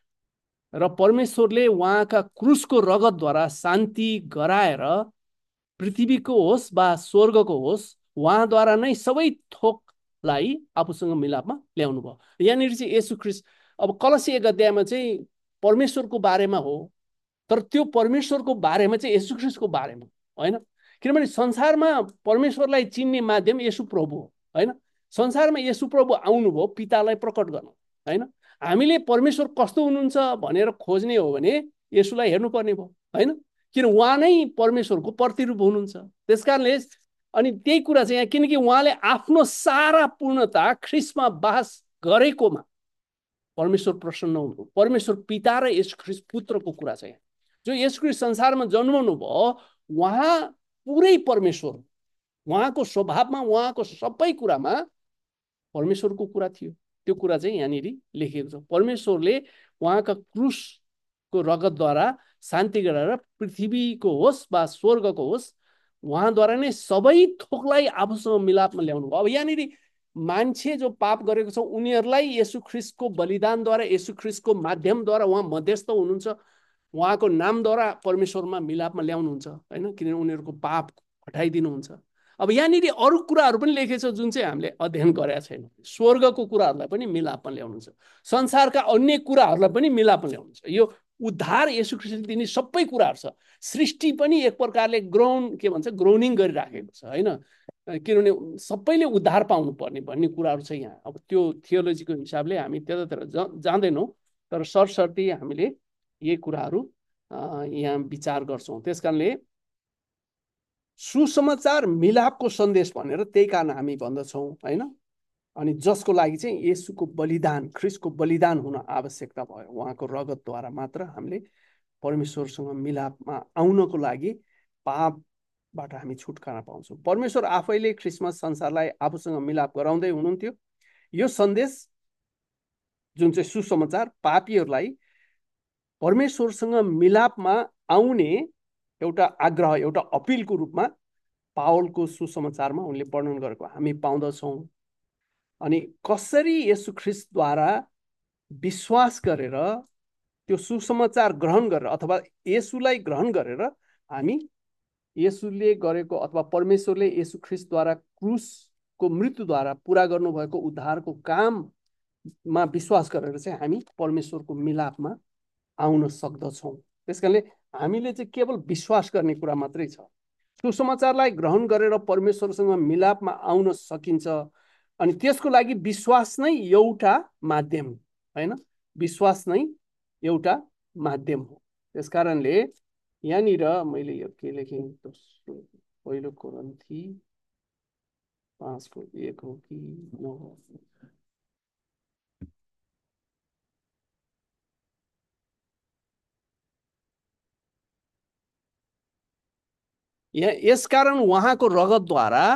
A: र परमेश्वरले उहाँका क्रुसको रगतद्वारा शान्ति गराएर पृथ्वीको होस् वा स्वर्गको होस्, उहाँद्वारा नै सबै थोकलाई आफूसँग मिलापमा ल्याउनु भयो। यहाँनिर चाहिँ येशू ख्रिस्ट, अब कलसी एक अध्यायमा चाहिँ परमेश्वरको बारेमा हो, तर त्यो परमेश्वरको बारेमा चाहिँ येशू ख्रिस्टको बारेमा होइन। किनभने संसारमा परमेश्वरलाई चिन्ने माध्यम येशू प्रभु हो, होइन? संसारमा येशू प्रभु आउनुभयो पितालाई प्रकट गर्न, होइन? हामीले परमेश्वर कस्तो हुनुहुन्छ भनेर खोज्ने हो भने येशूलाई हेर्नुपर्ने भयो, होइन? किन उहाँ नै परमेश्वरको प्रतिरूप हुनुहुन्छ। त्यस कारणले अनि त्यही कुरा चाहिँ यहाँ, किनकि उहाँले आफ्नो सारा पूर्णता ख्रिस्टमा बास गरेकोमा परमेश्वर प्रसन्न हुनुभयो। परमेश्वर पिता र येशू ख्रिस्ट पुत्रको कुरा छ यहाँ। जो येशू ख्रिस्ट संसारमा जन्मनु भयो, उहाँ पुरै परमेश्वर, उहाँको स्वभावमा, उहाँको सबै कुरामा परमेश्वरको कुरा थियो। त्यो कुरा चाहिँ यहाँनिर लेखिएको छ। परमेश्वरले उहाँका क्रुसको रगतद्वारा शान्ति गराएर पृथ्वीको होस् वा स्वर्गको होस्, उहाँद्वारा नै सबै थोकलाई आफूसँग मिलापमा ल्याउनु भयो। अब यहाँनिर मान्छे जो पाप गरेको छ उनीहरूलाई येशू ख्रिस्टको बलिदानद्वारा, येशू ख्रिस्टको माध्यमद्वारा उहाँ मध्यस्थ हुनुहुन्छ, उहाँको नामद्वारा परमेश्वरमा मिलापमा ल्याउनुहुन्छ, होइन? किनभने उनीहरूको पाप हटाइदिनुहुन्छ। अब यहाँनिर अरू कुराहरू पनि लेखेको छ जुन चाहिँ हामीले अध्ययन गरेका छैनौँ। स्वर्गको कुराहरूलाई पनि मिलापमा ल्याउनुहुन्छ, संसारका अन्य कुराहरूलाई पनि मिलापमा ल्याउनुहुन्छ। यो उद्धार येशू ख्रिस्टले दिने सबै कुराहरू छ। सृष्टि पनि एक प्रकारले ग्राउन्ड के भन्छ ग्राउनिङ गरिराखेको छ, होइन? किनभने सबैले उद्धार पाउनु पर्ने भन्ने कुराहरू छ यहाँ। अब त्यो थियोलोजीको हिसाबले हामी त्यतातिर जाँदैनौँ, तर सरसर्ती हामीले यही कुराहरू यहाँ विचार गर्छौँ। त्यस कारणले सुसमाचार मिलापको सन्देश भनेर त्यही कारण हामी भन्दछौँ, होइन? अनि जसको लागि चाहिँ येशूको बलिदान, ख्रिस्टको बलिदान हुन आवश्यकता भयो। उहाँको रगतद्वारा मात्र हामीले परमेश्वरसँग मिलापमा आउनको लागि पापबाट हामी छुटकारा पाउँछौँ। परमेश्वर आफैले ख्रिस्टमा संसारलाई आफूसँग मिलाप गराउँदै हुनुहुन्थ्यो। यो सन्देश जुन चाहिँ सुसमाचार पापीहरूलाई परमेश्वरसँग मिलापमा आउने एउटा आग्रह, एउटा अपिलको रूपमा पावलको सुसमाचारमा उनले वर्णन गरेको हामी पाउँदछौँ। अनि कसरी येशू ख्रिस्टद्वारा विश्वास गरेर त्यो सुसमाचार ग्रहण गरेर अथवा येशूलाई ग्रहण गरेर हामी येशूले गरेको अथवा परमेश्वरले येशू ख्रिस्टद्वारा क्रुसको मृत्युद्वारा पुरा गर्नुभएको उद्धारको काममा विश्वास गरेर चाहिँ हामी परमेश्वरको मिलापमा आउन सक्दछौँ। त्यसकारणले हामीले चाहिँ केवल विश्वास गर्ने कुरा मात्रै छ। सुसमाचारलाई ग्रहण गरेर परमेश्वरसँग मिलापमा आउन सकिन्छ। अनि त्यसको लागि विश्वास नै एउटा माध्यम, होइन? विश्वास नै एउटा माध्यम हो। त्यस कारणले यहाँनिर मैले यो के लेखेँ, पहिलो कोरिन्थी पाँचको एक हो कि नौ हो? यसकारण उहाँको रगतद्वारा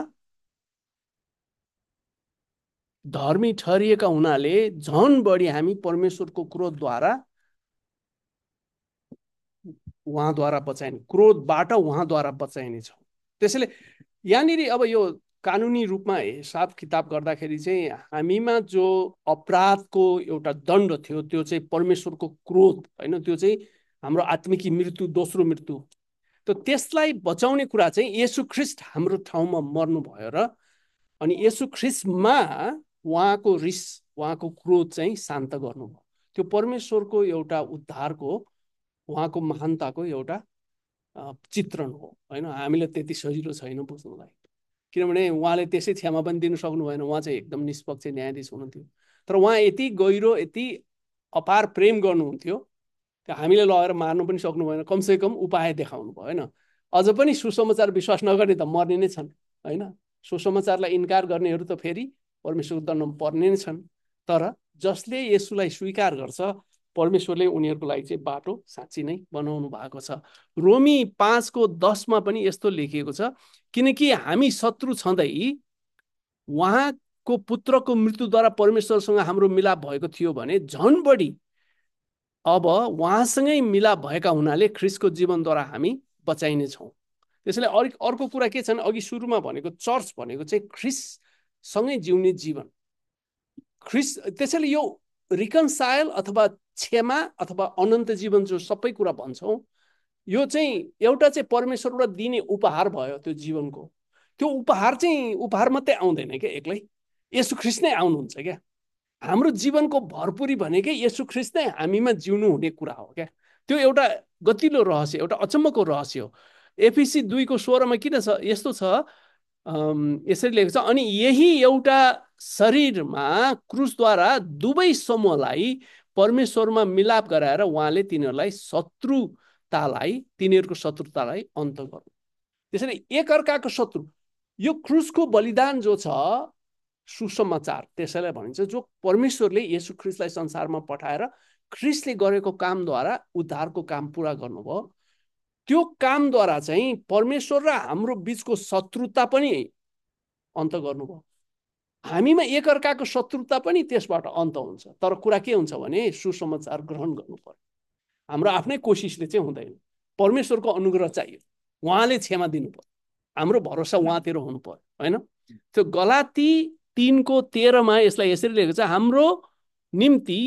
A: धर्मी ठहरिएका हुनाले झन बढी हामी परमेश्वरको क्रोधद्वारा उहाँद्वारा बचाइने, क्रोधबाट उहाँद्वारा बचाइने छौँ। त्यसैले यहाँनिर अब यो कानुनी रूपमा हिसाब किताब गर्दाखेरि चाहिँ हामीमा जो अपराधको एउटा दण्ड थियो त्यो चाहिँ परमेश्वरको क्रोध, होइन? त्यो चाहिँ हाम्रो आत्मिकी मृत्यु, दोस्रो मृत्यु। त त्यसलाई बचाउने कुरा चाहिँ येशू ख्रिस्ट हाम्रो ठाउँमा मर्नु भयो र अनि येशू ख्रिस्टमा उहाँको रिस, उहाँको क्रोध चाहिँ शान्त गर्नुभयो। त्यो परमेश्वरको एउटा उद्धारको, उहाँको महानताको एउटा चित्रण हो, होइन? हामीलाई त्यति सजिलो छैन बुझ्नुलाई, किनभने उहाँले त्यसै क्षमा पनि दिनु सक्नु भएन। उहाँ चाहिँ एकदम निष्पक्ष न्यायाधीश हुनुहुन्थ्यो, तर उहाँ यति गहिरो, यति अपार प्रेम गर्नुहुन्थ्यो, त्यो हामीले लगेर मार्नु पनि सक्नु भएन। कमसेकम उपाय देखाउनु भयो, होइन? अझ पनि सुसमाचार विश्वास नगर्ने त मर्ने नै छन्, होइन? सुसमाचारलाई इन्कार गर्नेहरू त फेरि परमेश्वरको दण्डमा पर्ने नै छन्। तर जसले येशूलाई स्वीकार गर्छ परमेश्वरले उनीहरूको लागि चाहिँ बाटो साँच्ची नै बनाउनु भएको छ। रोमी पाँचको दसमा पनि यस्तो लेखिएको छ, किनकि हामी शत्रु छँदै उहाँको पुत्रको मृत्युद्वारा परमेश्वरसँग हाम्रो मिलाप भएको थियो भने झन् बढी अब उहाँसँगै मिलाप भएका हुनाले ख्रिस्टको जीवनद्वारा हामी बचाइनेछौँ। त्यसैले अर्को कुरा के छ भने अघि सुरुमा भनेको चर्च भनेको चाहिँ ख्रिस्टसँगै जिउने जीवन। ख्रिस्ट त्यसैले यो रिकन्साइल अथवा क्षमा अथवा अनन्त जीवन जो सबै कुरा भन्छौँ, यो चाहिँ एउटा चाहिँ परमेश्वरबाट दिने उपहार भयो। त्यो जीवनको त्यो उपहार चाहिँ उपहार मात्रै आउँदैन क्या, एक्लै येशू ख्रिस्ट नै आउनुहुन्छ क्या। हाम्रो जीवनको भरपुरी भनेकै येशू ख्रिस्ट नै हामीमा जिउनु हुने कुरा हो क्या। त्यो एउटा गतिलो रहस्य, एउटा अचम्मको रहस्य हो। एफिसी दुईको सोह्रमा किन छ यस्तो छ, यसरी लेखेको छ, अनि यही एउटा शरीरमा क्रुसद्वारा दुवै समूहलाई परमेश्वरमा मिलाप गराएर उहाँले तिनीहरूलाई शत्रुतालाई तिनीहरूको शत्रुतालाई अन्त गर्नु। त्यसैले एकअर्काको शत्रु, यो क्रुसको बलिदान जो छ सुसमाचार त्यसैलाई भनिन्छ, जो परमेश्वरले येशू ख्रिस्टलाई संसारमा पठाएर ख्रिस्टले गरेको कामद्वारा उद्धारको काम पुरा गर्नुभयो। त्यो कामद्वारा चाहिँ परमेश्वर र हाम्रो बीचको शत्रुता पनि अन्त गर्नुभयो। हामीमा एकअर्काको शत्रुता पनि त्यसबाट अन्त हुन्छ। तर कुरा के हुन्छ भने सुसमाचार ग्रहण गर्नु पर्यो। हाम्रो आफ्नै कोसिसले चाहिँ हुँदैन, परमेश्वरको अनुग्रह चाहियो, उहाँले क्षमा दिनु पर्यो, हाम्रो भरोसा उहाँतिर हुनु पर्यो, होइन? त्यो गलाती तीनको तेह्रमा यसलाई यसरी लेखेको छ, हाम्रो निम्ति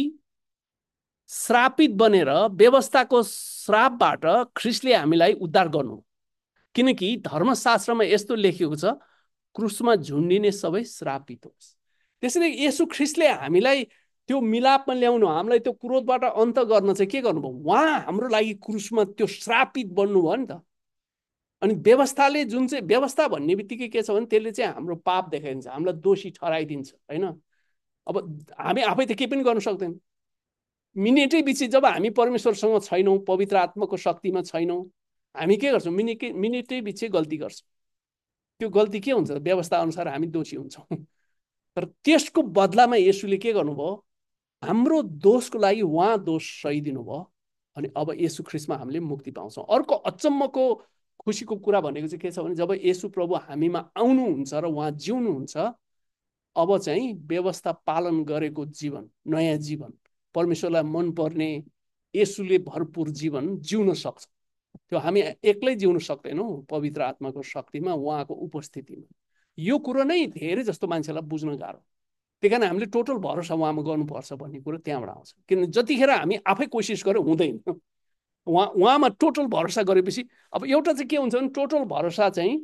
A: श्रापित बनेर व्यवस्थाको श्रापबाट ख्रिस्टले हामीलाई उद्धार गर्नु, किनकि धर्मशास्त्रमा यस्तो लेखिएको छ, क्रुसमा झुन्डिने सबै श्रापित होस्। त्यसैले येशू ख्रिस्टले हामीलाई त्यो मिलापमा ल्याउनु, हामीलाई त्यो क्रोधबाट अन्त गर्न चाहिँ के गर्नुभयो? उहाँ हाम्रो लागि क्रुसमा त्यो श्रापित बन्नुभयो नि त। अनि व्यवस्थाले जुन चाहिँ व्यवस्था भन्ने बित्तिकै के छ भने त्यसले चाहिँ हाम्रो पाप देखाइदिन्छ, हामीलाई दोषी ठहराइदिन्छ, होइन? अब हामी आफै त केही पनि गर्न सक्दैनौँ। मिनेटै पछि जब हामी परमेश्वरसँग छैनौँ, पवित्र आत्माको शक्तिमा छैनौँ, हामी के गर्छौँ? मिनेटै मिनेटै पछि गल्ती गर्छौँ। त्यो गल्ती के हुन्छ? व्यवस्था अनुसार हामी दोषी हुन्छौँ। तर त्यसको बदलामा येशूले के गर्नुभयो? हाम्रो दोषको लागि उहाँ दोष सहिदिनु भयो। अनि अब येशू ख्रिस्टमा हामीले मुक्ति पाउँछौँ। अर्को अचम्मको खुसीको कुरा भनेको चाहिँ के छ भने जब येशू प्रभु हामीमा आउनुहुन्छ र उहाँ जिउनुहुन्छ, अब चाहिँ व्यवस्था पालन गरेको जीवन, नयाँ जीवन, परमेश्वरलाई मनपर्ने येशूले भरपुर जीवन जिउन सक्छ। त्यो हामी एक्लै जिउन सक्दैनौँ, पवित्र आत्माको शक्तिमा, उहाँको उपस्थितिमा। यो कुरो नै धेरै जस्तो मान्छेलाई बुझ्न गाह्रो। त्यही कारण हामीले टोटल भरोसा उहाँमा गर्नुपर्छ भन्ने कुरो त्यहाँबाट आउँछ। किन जतिखेर हामी आफै कोसिस गरेर हुँदैन, उहाँ उहाँमा टोटल भरोसा गरेपछि अब एउटा चाहिँ के हुन्छ भने टोटल भरोसा चाहिँ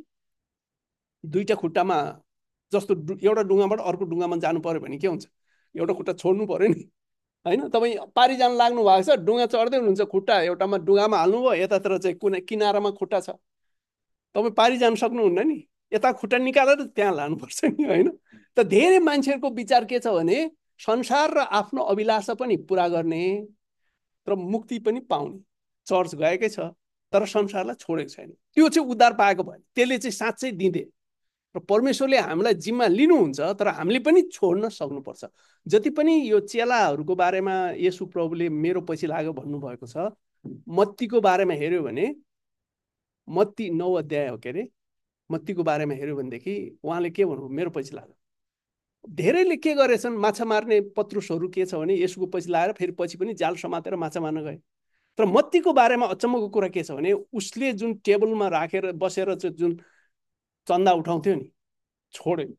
A: दुईटा खुट्टामा, जस्तो एउटा डुङ्गाबाट अर्को डुङ्गामा जानु पर्यो भने के हुन्छ? एउटा खुट्टा छोड्नु पर्यो नि, होइन? तपाईँ पारी जान लाग्नु भएको छ, डुङ्गा चढ्दै हुनुहुन्छ, खुट्टा एउटामा डुङ्गामा हाल्नुभयो, यतातिर चाहिँ कुनै किनारामा खुट्टा छ, तपाईँ पारी जान सक्नुहुन्न नि, यता खुट्टा निकालेर त्यहाँ लानुपर्छ नि, होइन? त धेरै मान्छेहरूको विचार के छ भने संसार र आफ्नो अभिलाषा पनि पुरा गर्ने र मुक्ति पनि पाउने, चर्च गएकै छ तर संसारलाई छोडेको छैन, त्यो चाहिँ उद्धार पाएको भयो। त्यसले चाहिँ साँच्चै दिँदे र परमेश्वरले हामीलाई जिम्मा लिनुहुन्छ, तर हामीले पनि छोड्न सक्नुपर्छ। जति पनि यो चेलाहरूको बारेमा येशू प्रभुले मेरो पछि लाग्यो भन्नुभएको छ, मत्तीको बारेमा हेऱ्यो भने, मत्ती नौ अध्याय हो के अरे, मत्तीको बारेमा हेऱ्यो भनेदेखि उहाँले के भन्नुभयो? मेरो पछि लाग्यो। धेरैले के गरेछन्? माछा मार्ने पत्रुसहरू के छ भने येशूको पछि लाएर फेरि पछि पनि जाल समातेर माछा मार्न गए। तर मत्तीको बारेमा अचम्मको कुरा के छ भने उसले जुन टेबलमा राखेर बसेर जुन चन्दा उठाउँथ्यो नि, छोड्यो,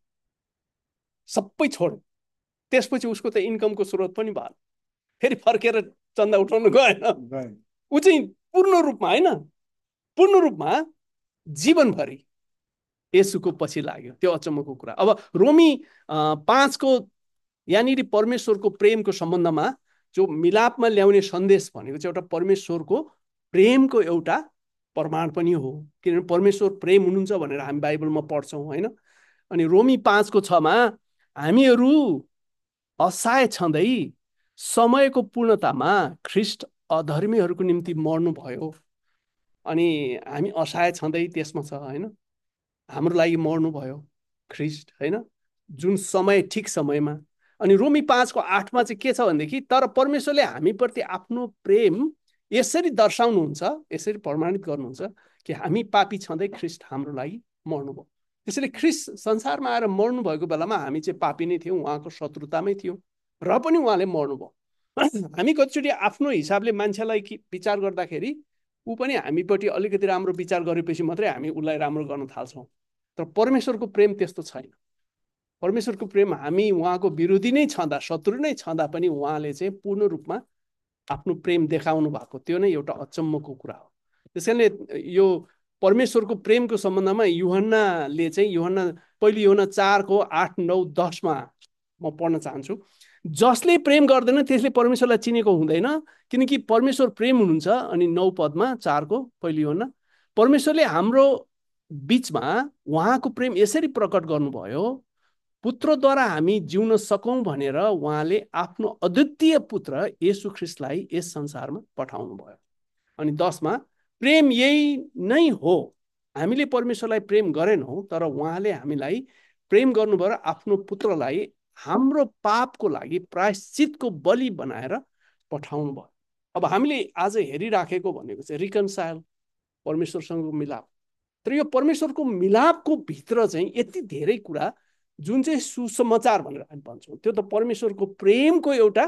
A: सबै छोड्यो। त्यसपछि उसको त इन्कमको स्रोत पनि भयो, फेरि फर्केर चन्दा उठाउन गएन। ऊ चाहिँ पूर्ण रूपमा, होइन, पूर्ण रूपमा जीवनभरि येशूको पछि लाग्यो। त्यो अचम्मको कुरा। अब रोमी पाँचको यहाँनिर परमेश्वरको प्रेमको सम्बन्धमा जो मिलापमा ल्याउने सन्देश भनेको चाहिँ एउटा परमेश्वरको प्रेमको एउटा प्रमाण पनि हो, किनभने परमेश्वर प्रेम हुनुहुन्छ भनेर हामी बाइबलमा पढ्छौँ, होइन? अनि रोमी पाँचको छमा हामीहरू असहाय छँदै समयको पूर्णतामा ख्रिस्ट अधर्मीहरूको निम्ति मर्नुभयो। अनि हामी असहाय छँदै त्यसमा छ, होइन? हाम्रो लागि मर्नुभयो ख्रिस्ट, होइन? जुन समय, ठिक समयमा अनि रोमी पाँचको आठमा चाहिँ के छ भनेदेखि तर परमेश्वरले हामीप्रति आफ्नो प्रेम यसरी दर्शाउनुहुन्छ, यसरी प्रमाणित गर्नुहुन्छ कि हामी पापी छँदै ख्रिस्ट हाम्रो लागि मर्नुभयो। त्यसैले ख्रिस्ट संसारमा आएर मर्नु भएको बेलामा हामी चाहिँ पापी नै थियौँ, उहाँको शत्रुतामै थियौँ, र पनि उहाँले मर्नुभयो। हामी कतिचोटि आफ्नो हिसाबले मान्छेलाई विचार गर्दाखेरि ऊ पनि हामीपट्टि अलिकति राम्रो विचार गरेपछि मात्रै हामी उसलाई राम्रो गर्न थाल्छौँ। तर परमेश्वरको प्रेम त्यस्तो छैन। परमेश्वरको प्रेम हामी उहाँको विरोधी नै छँदा, शत्रु नै छँदा पनि उहाँले चाहिँ पूर्ण रूपमा आफ्नो प्रेम देखाउनु भएको, त्यो नै एउटा अचम्मको कुरा हो। त्यसैले यो परमेश्वरको प्रेमको सम्बन्धमा यूहन्नाले चाहिँ यूहन्ना पहिलो यूहन्ना चारको आठ नौ दसमा म पढ्न चाहन्छु। जसले प्रेम गर्दैन त्यसले परमेश्वरलाई चिनेको हुँदैन, किनकि परमेश्वर प्रेम हुनुहुन्छ। अनि नौ पदमा चारको पहिलो यूहन्ना, परमेश्वरले हाम्रो बिचमा उहाँको प्रेम यसरी प्रकट गर्नुभयो, पुत्रद्वारा हामी जिउन सकौँ भनेर उहाँले आफ्नो अद्वितीय पुत्र येशू ख्रिस्टलाई यस संसारमा पठाउनु भयो। अनि दसमा प्रेम यही नै हो, हामीले परमेश्वरलाई प्रेम गरेनौँ, तर उहाँले हामीलाई प्रेम गर्नुभयो, आफ्नो पुत्रलाई हाम्रो पापको लागि प्रायश्चितको बलि बनाएर पठाउनु भयो। अब हामीले आज हेरिराखेको भनेको चाहिँ रिकन्साइल, परमेश्वरसँगको मिलाप। तर यो परमेश्वरको मिलापको भित्र चाहिँ यति धेरै कुरा जुन चाहिँ सुसमाचार भनेर हामी भन्छौँ, त्यो त परमेश्वरको प्रेमको एउटा,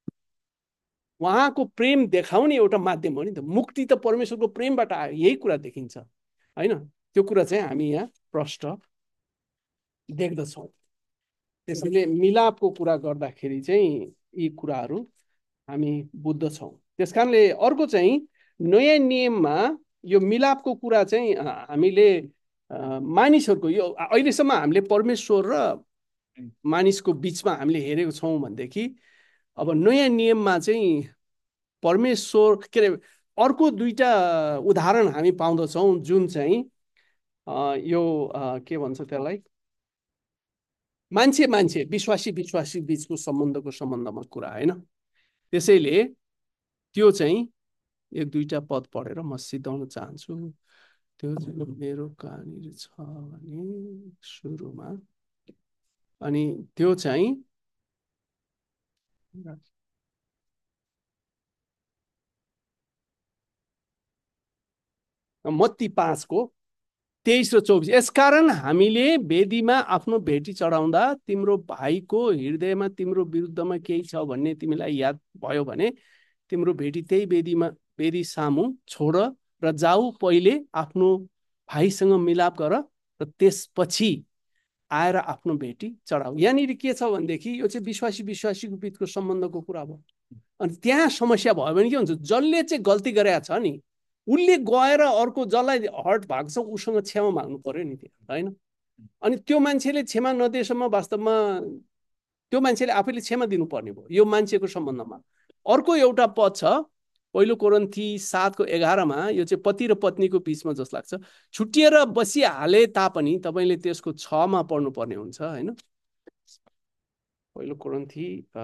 A: उहाँको प्रेम देखाउने एउटा माध्यम हो नि त। मुक्ति त परमेश्वरको प्रेमबाट आयो, यही कुरा देखिन्छ होइन। त्यो कुरा चाहिँ हामी यहाँ प्रष्ट देख्दछौँ। त्यसैले मिलापको कुरा गर्दाखेरि चाहिँ यी कुराहरू हामी बुझ्दछौँ। त्यस कारणले अर्को चाहिँ नयाँ नियममा यो मिलापको कुरा चाहिँ हामीले मानिसहरूको, यो अहिलेसम्म हामीले परमेश्वर र मानिसको बिचमा हामीले हेरेको छौँ भनेदेखि अब नयाँ नियममा चाहिँ परमेश्वर के अरे अर्को दुईटा उदाहरण हामी पाउँदछौँ, जुन चाहिँ यो के भन्छ त्यसलाई, मान्छे मान्छे विश्वासी विश्वासी बिचको सम्बन्धको सम्बन्धमा कुरा होइन। त्यसैले त्यो चाहिँ एक दुईटा पद पढेर म सिद्धाउन चाहन्छु। त्यो चाहिँ मेरो कहाँनिर छ भने सुरुमा, अनि त्यो चाहिँ मत्ती पाँचको तेइस र चौबिस। यसकारण हामीले वेदीमा आफ्नो भेटी चढाउँदा तिम्रो भाइको हृदयमा तिम्रो विरुद्धमा केही छ भन्ने तिमीलाई याद भयो भने तिम्रो भेटी त्यही वेदीमा वेदी सामु छोड र जाऊ, पहिले आफ्नो भाइसँग मिलाप गर र त्यसपछि आएर आफ्नो भेटी चढाऊ। यहाँनिर के छ भनेदेखि यो चाहिँ विश्वासी विश्वासीको बिचको सम्बन्धको कुरा भयो। अनि त्यहाँ समस्या भयो भने के हुन्छ, जसले चाहिँ गल्ती गरेको छ नि उसले गएर अर्को जसलाई हर्ट भएको छ उसँग क्षमा माग्नु पर्यो नि त्यो होइन। अनि त्यो मान्छेले क्षमा नदिएसम्म वास्तवमा त्यो मान्छेले आफैले क्षमा दिनुपर्ने भयो यो मान्छेको सम्बन्धमा। अर्को एउटा पद छ पहिलो कोरिन्थी सातको एघारमा, यो चाहिँ पति र पत्नीको बिचमा जस्तो लाग्छ। छुट्टिएर बसिहाले तापनि तपाईँले त्यसको छमा पढ्नुपर्ने हुन्छ होइन। पहिलो कोरिन्थी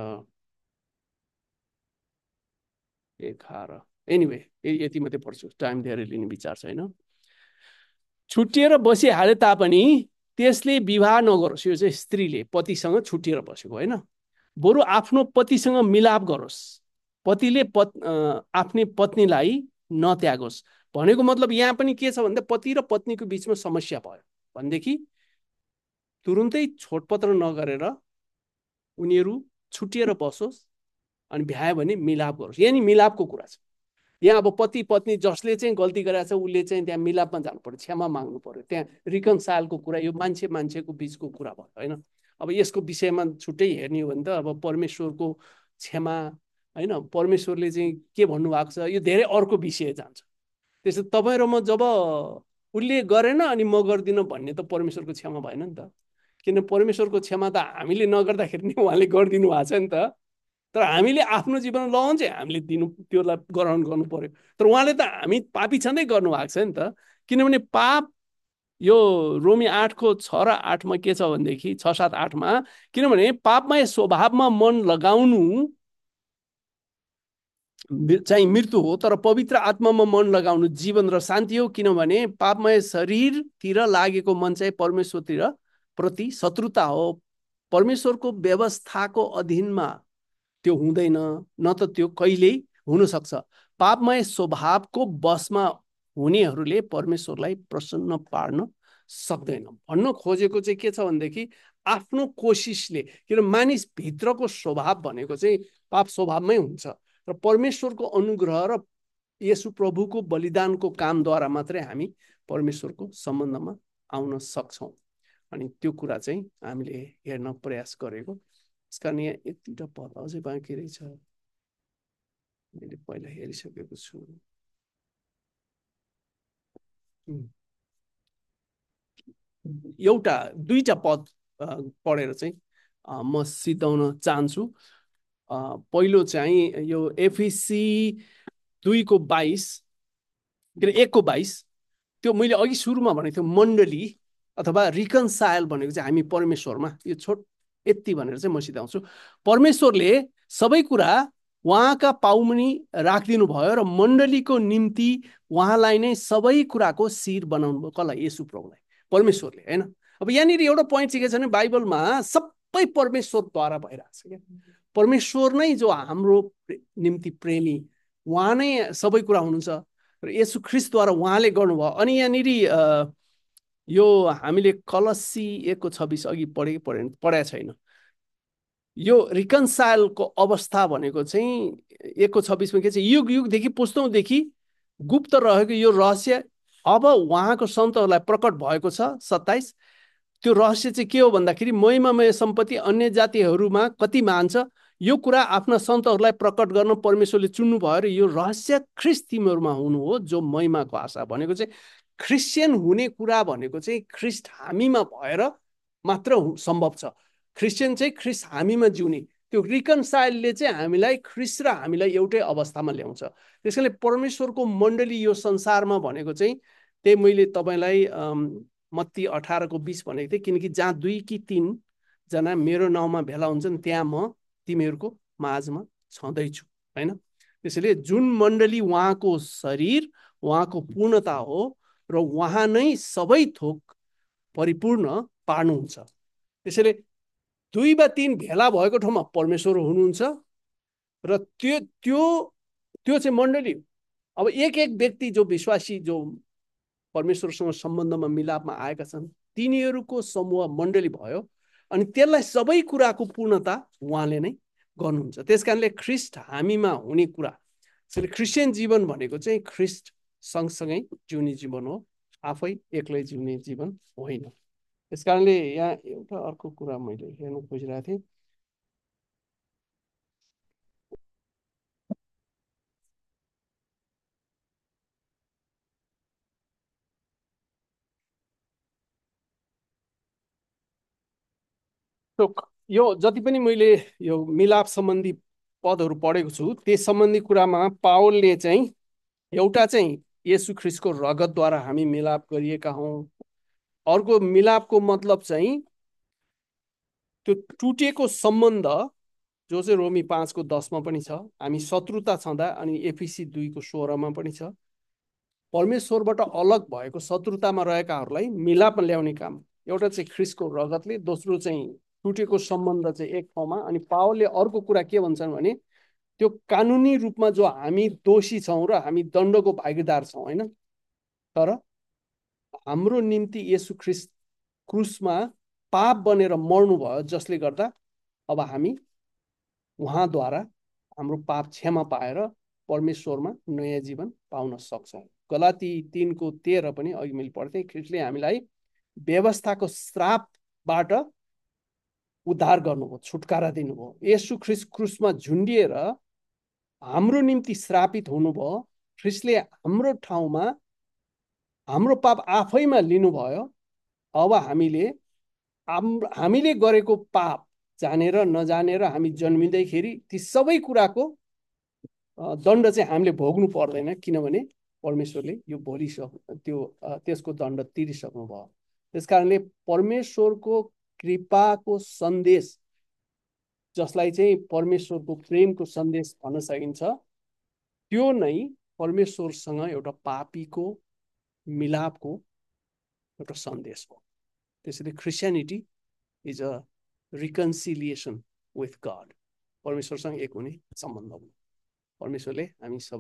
A: एघार, एनिवे यति मात्रै पढ्छु, टाइम धेरै लिने विचार छैन। छुट्टिएर बसिहाले तापनि त्यसले विवाह नगरोस्, यो चाहिँ स्त्रीले पतिसँग छुट्टिएर बसेको होइन, बरु आफ्नो पतिसँग मिलाप गरोस्, पतिले पत् आफ्नै पत्नीलाई नत्यागोस्। भनेको मतलब यहाँ पनि के छ भन्दा पति र पत्नीको बिचमा समस्या भयो भनेदेखि तुरुन्तै छोडपत्र नगरेर उनीहरू छुट्टिएर बसोस् अनि भ्यायो भने मिलाप गरोस्। यहाँ नि मिलापको कुरा छ। यहाँ अब पति पत्नी जसले चाहिँ गल्ती गरेको छ उसले चाहिँ त्यहाँ मिलापमा जानु पर्यो, क्षमा माग्नु पर्यो, त्यहाँ रिकन्साइलको कुरा, यो मान्छे मान्छेको बिचको कुरा भयो होइन। अब यसको विषयमा छुट्टै हेर्ने हो भने त अब परमेश्वरको क्षमा होइन, परमेश्वरले चाहिँ के भन्नुभएको छ यो धेरै अर्को विषय जान्छ। त्यसो तपाईँ र म जब उसले गरेन अनि म गर्दिनँ भन्ने त परमेश्वरको क्षमा भएन नि त, किन परमेश्वरको क्षमा त हामीले नगर्दाखेरि नै उहाँले गरिदिनु भएको छ नि त। तर हामीले आफ्नो जीवन लगाउनु चाहिँ हामीले दिनु त्यसलाई ग्रहण गर्नु पर्यो। तर उहाँले त हामी पापी छँदै गर्नुभएको छ नि त, किनभने पाप यो रोमी आठको छ र आठमा के छ भनेदेखि छ सात आठमा, किनभने पापमय स्वभावमा मन लगाउनु चाहिँ मृत्यु हो, तर पवित्र आत्मामा मन लगाउनु जीवन र शान्ति हो। किनभने पापमय शरीरतिर लागेको मन चाहिँ परमेश्वरतिर प्रति शत्रुता हो, परमेश्वरको व्यवस्थाको अधीनमा त्यो हुँदैन, न त त्यो कहिल्यै हुन सक्छ। पापमय स्वभावको बसमा हुनेहरूले परमेश्वरलाई प्रसन्न पार्न सक्दैन। भन्न खोजेको चाहिँ के छ भनेदेखि आफ्नो कोसिसले, किन मानिस भित्रको स्वभाव भनेको चाहिँ पाप स्वभावमै हुन्छ र परमेश्वरको अनुग्रह र येशू प्रभुको बलिदानको कामद्वारा मात्रै हामी परमेश्वरको सम्बन्धमा आउन सक्छौँ। अनि त्यो कुरा चाहिँ हामीले हेर्न प्रयास गरेको। यसकारण यहाँ एक दुईवटा पद अझै बाँकी रहेछ, मैले पहिला हेरिसकेको छु। एउटा दुईटा पद पढेर चाहिँ म सिद्धाउन चाहन्छु। पहिलो चाहिँ यो एफिसी दुईको बाइस के अरे एकको बाइस, त्यो मैले अघि सुरुमा भनेको थिएँ मण्डली अथवा रिकन्साइल भनेको चाहिँ हामी परमेश्वरमा, यो छोट यति भनेर चाहिँ म सिद्धाउँछु। परमेश्वरले सबै कुरा उहाँका पाउमुनि राखिदिनु भयो र मण्डलीको निम्ति उहाँलाई नै सबै कुराको शिर बनाउनु भयो। कसलाई? येशू प्रभुलाई, परमेश्वरले, होइन? अब यहाँनिर एउटा पोइन्ट चाहिँ के छ भने बाइबलमा सबै परमेश्वरद्वारा भइरहेको छ क्या। परमेश्वर नै जो हाम्रो निम्ति प्रेमी, उहाँ नै सबै कुरा हुनुहुन्छ र येशू ख्रिस्टद्वारा उहाँले गर्नुभयो। अनि यहाँनिर यो हामीले कलसी एकको छब्बिस अघि पढे पढे पढाएको छैन। यो रिकन्साइलको अवस्था भनेको चाहिँ एकको छब्बिसमा के छ? युग युगदेखि पुस्तौँदेखि गुप्त रहेको यो रहस्य अब उहाँको सन्तहरूलाई प्रकट भएको छ। सत्ताइस, त्यो रहस्य चाहिँ के हो भन्दाखेरि महिमामय सम्पत्ति अन्य जातिहरूमा कति मान्छ, यो कुरा आफ्ना सन्तहरूलाई प्रकट गर्न परमेश्वरले चुन्नु भयो र यो रहस्य ख्रिस्ट तिमीहरूमा हुनु हो जो महिमाको आशा। भनेको चाहिँ क्रिस्चियन हुने कुरा भनेको चाहिँ ख्रिस्ट हामीमा भएर मात्र सम्भव छ। क्रिस्चियन चाहिँ ख्रिस्ट हामीमा जिउने, त्यो रिकन्साइलले चाहिँ हामीलाई ख्रिस्ट र हामीलाई एउटै अवस्थामा ल्याउँछ। त्यसैले परमेश्वरको मण्डली यो संसारमा भनेको चाहिँ त्यही मैले तपाईँलाई मत्ती अठारको बिस भनेको थिएँ, किनकि जहाँ दुई कि तिनजना मेरो नाउँमा भेला हुन्छन् त्यहाँ म तिमीहरूको माझमा छँदैछु, होइन? त्यसैले जुन मण्डली उहाँको शरीर, उहाँको पूर्णता हो र उहाँ नै सबै थोक परिपूर्ण पार्नुहुन्छ। त्यसैले दुई वा तीन भेला भएको ठाउँमा परमेश्वर हुनुहुन्छ र त्यो त्यो त्यो चाहिँ मण्डली। अब एक एक व्यक्ति जो विश्वासी जो परमेश्वरसँग सम्बन्धमा मिलापमा आएका छन् तिनीहरूको समूह मण्डली भयो। अनि त्यसलाई सबै कुराको पूर्णता उहाँले नै गर्नुहुन्छ। त्यस कारणले ख्रिस्ट हामीमा हुने कुरा, त्यसैले क्रिस्चियन जीवन भनेको चाहिँ ख्रिस्ट सँगसँगै जिउने जीवन हो, आफै एक्लै जिउने जीवन होइन। त्यस कारणले यहाँ एउटा अर्को कुरा मैले हेर्न खोजिरहेको थिएँ। यो जति पनि मैले यो मिलाप सम्बन्धी पदहरू पढेको छु त्यस सम्बन्धी कुरामा पावलले चाहिँ एउटा चाहिँ येशू ख्रिस्टको रगतद्वारा हामी मिलाप गरिएका हौँ। अर्को मिलापको मतलब चाहिँ त्यो टुटेको सम्बन्ध जो चाहिँ रोमी पाँचको दसमा पनि छ, हामी शत्रुता छँदा, अनि एफिसी दुईको सोह्रमा पनि छ, परमेश्वरबाट अलग भएको शत्रुतामा रहेकाहरूलाई मिलापमा ल्याउने काम एउटा चाहिँ ख्रिस्टको रगतले, दोस्रो चाहिँ टुटेको सम्बन्ध चाहिँ एक ठाउँमा। अनि पावलले अर्को कुरा के भन्छन् भने त्यो कानुनी रूपमा जो हामी दोषी छौँ र हामी दण्डको भागीदार छौँ, होइन? तर हाम्रो निम्ति येशू ख्रिस्ट क्रुसमा पाप बनेर मर्नुभयो, जसले गर्दा अब हामी उहाँद्वारा हाम्रो पाप क्षमा पाएर परमेश्वरमा नयाँ जीवन पाउन सक्छौँ। गलाती तीनको तेह्र पनि अघि मैले पढ्थेँ, ख्रिस्टले हामीलाई व्यवस्थाको श्रापबाट उद्धार गर्नुभयो, छुटकारा दिनुभयो। येशू ख्रिस्ट क्रुसमा झुन्डिएर हाम्रो निम्ति श्रापित हुनुभयो। ख्रिस्टले हाम्रो ठाउँमा हाम्रो पाप आफैमा लिनुभयो। अब हामीले हामीले गरेको पाप जानेर नजानेर हामी जन्मिँदैखेरि ती सबै कुराको दण्ड चाहिँ हामीले भोग्नु पर्दैन, किनभने परमेश्वरले यो भोलिसक्नु त्यो त्यसको दण्ड तिरिसक्नु भयो। त्यस कारणले परमेश्वरको कृपाको सन्देश, जसलाई चाहिँ परमेश्वरको प्रेमको सन्देश भन्न सकिन्छ, त्यो नै परमेश्वरसँग एउटा पापीको मिलापको एउटा सन्देश हो। त्यसैले Christianity is a reconciliation with God, परमेश्वरसँग एक हुने सम्बन्ध हो। परमेश्वरले हामी सब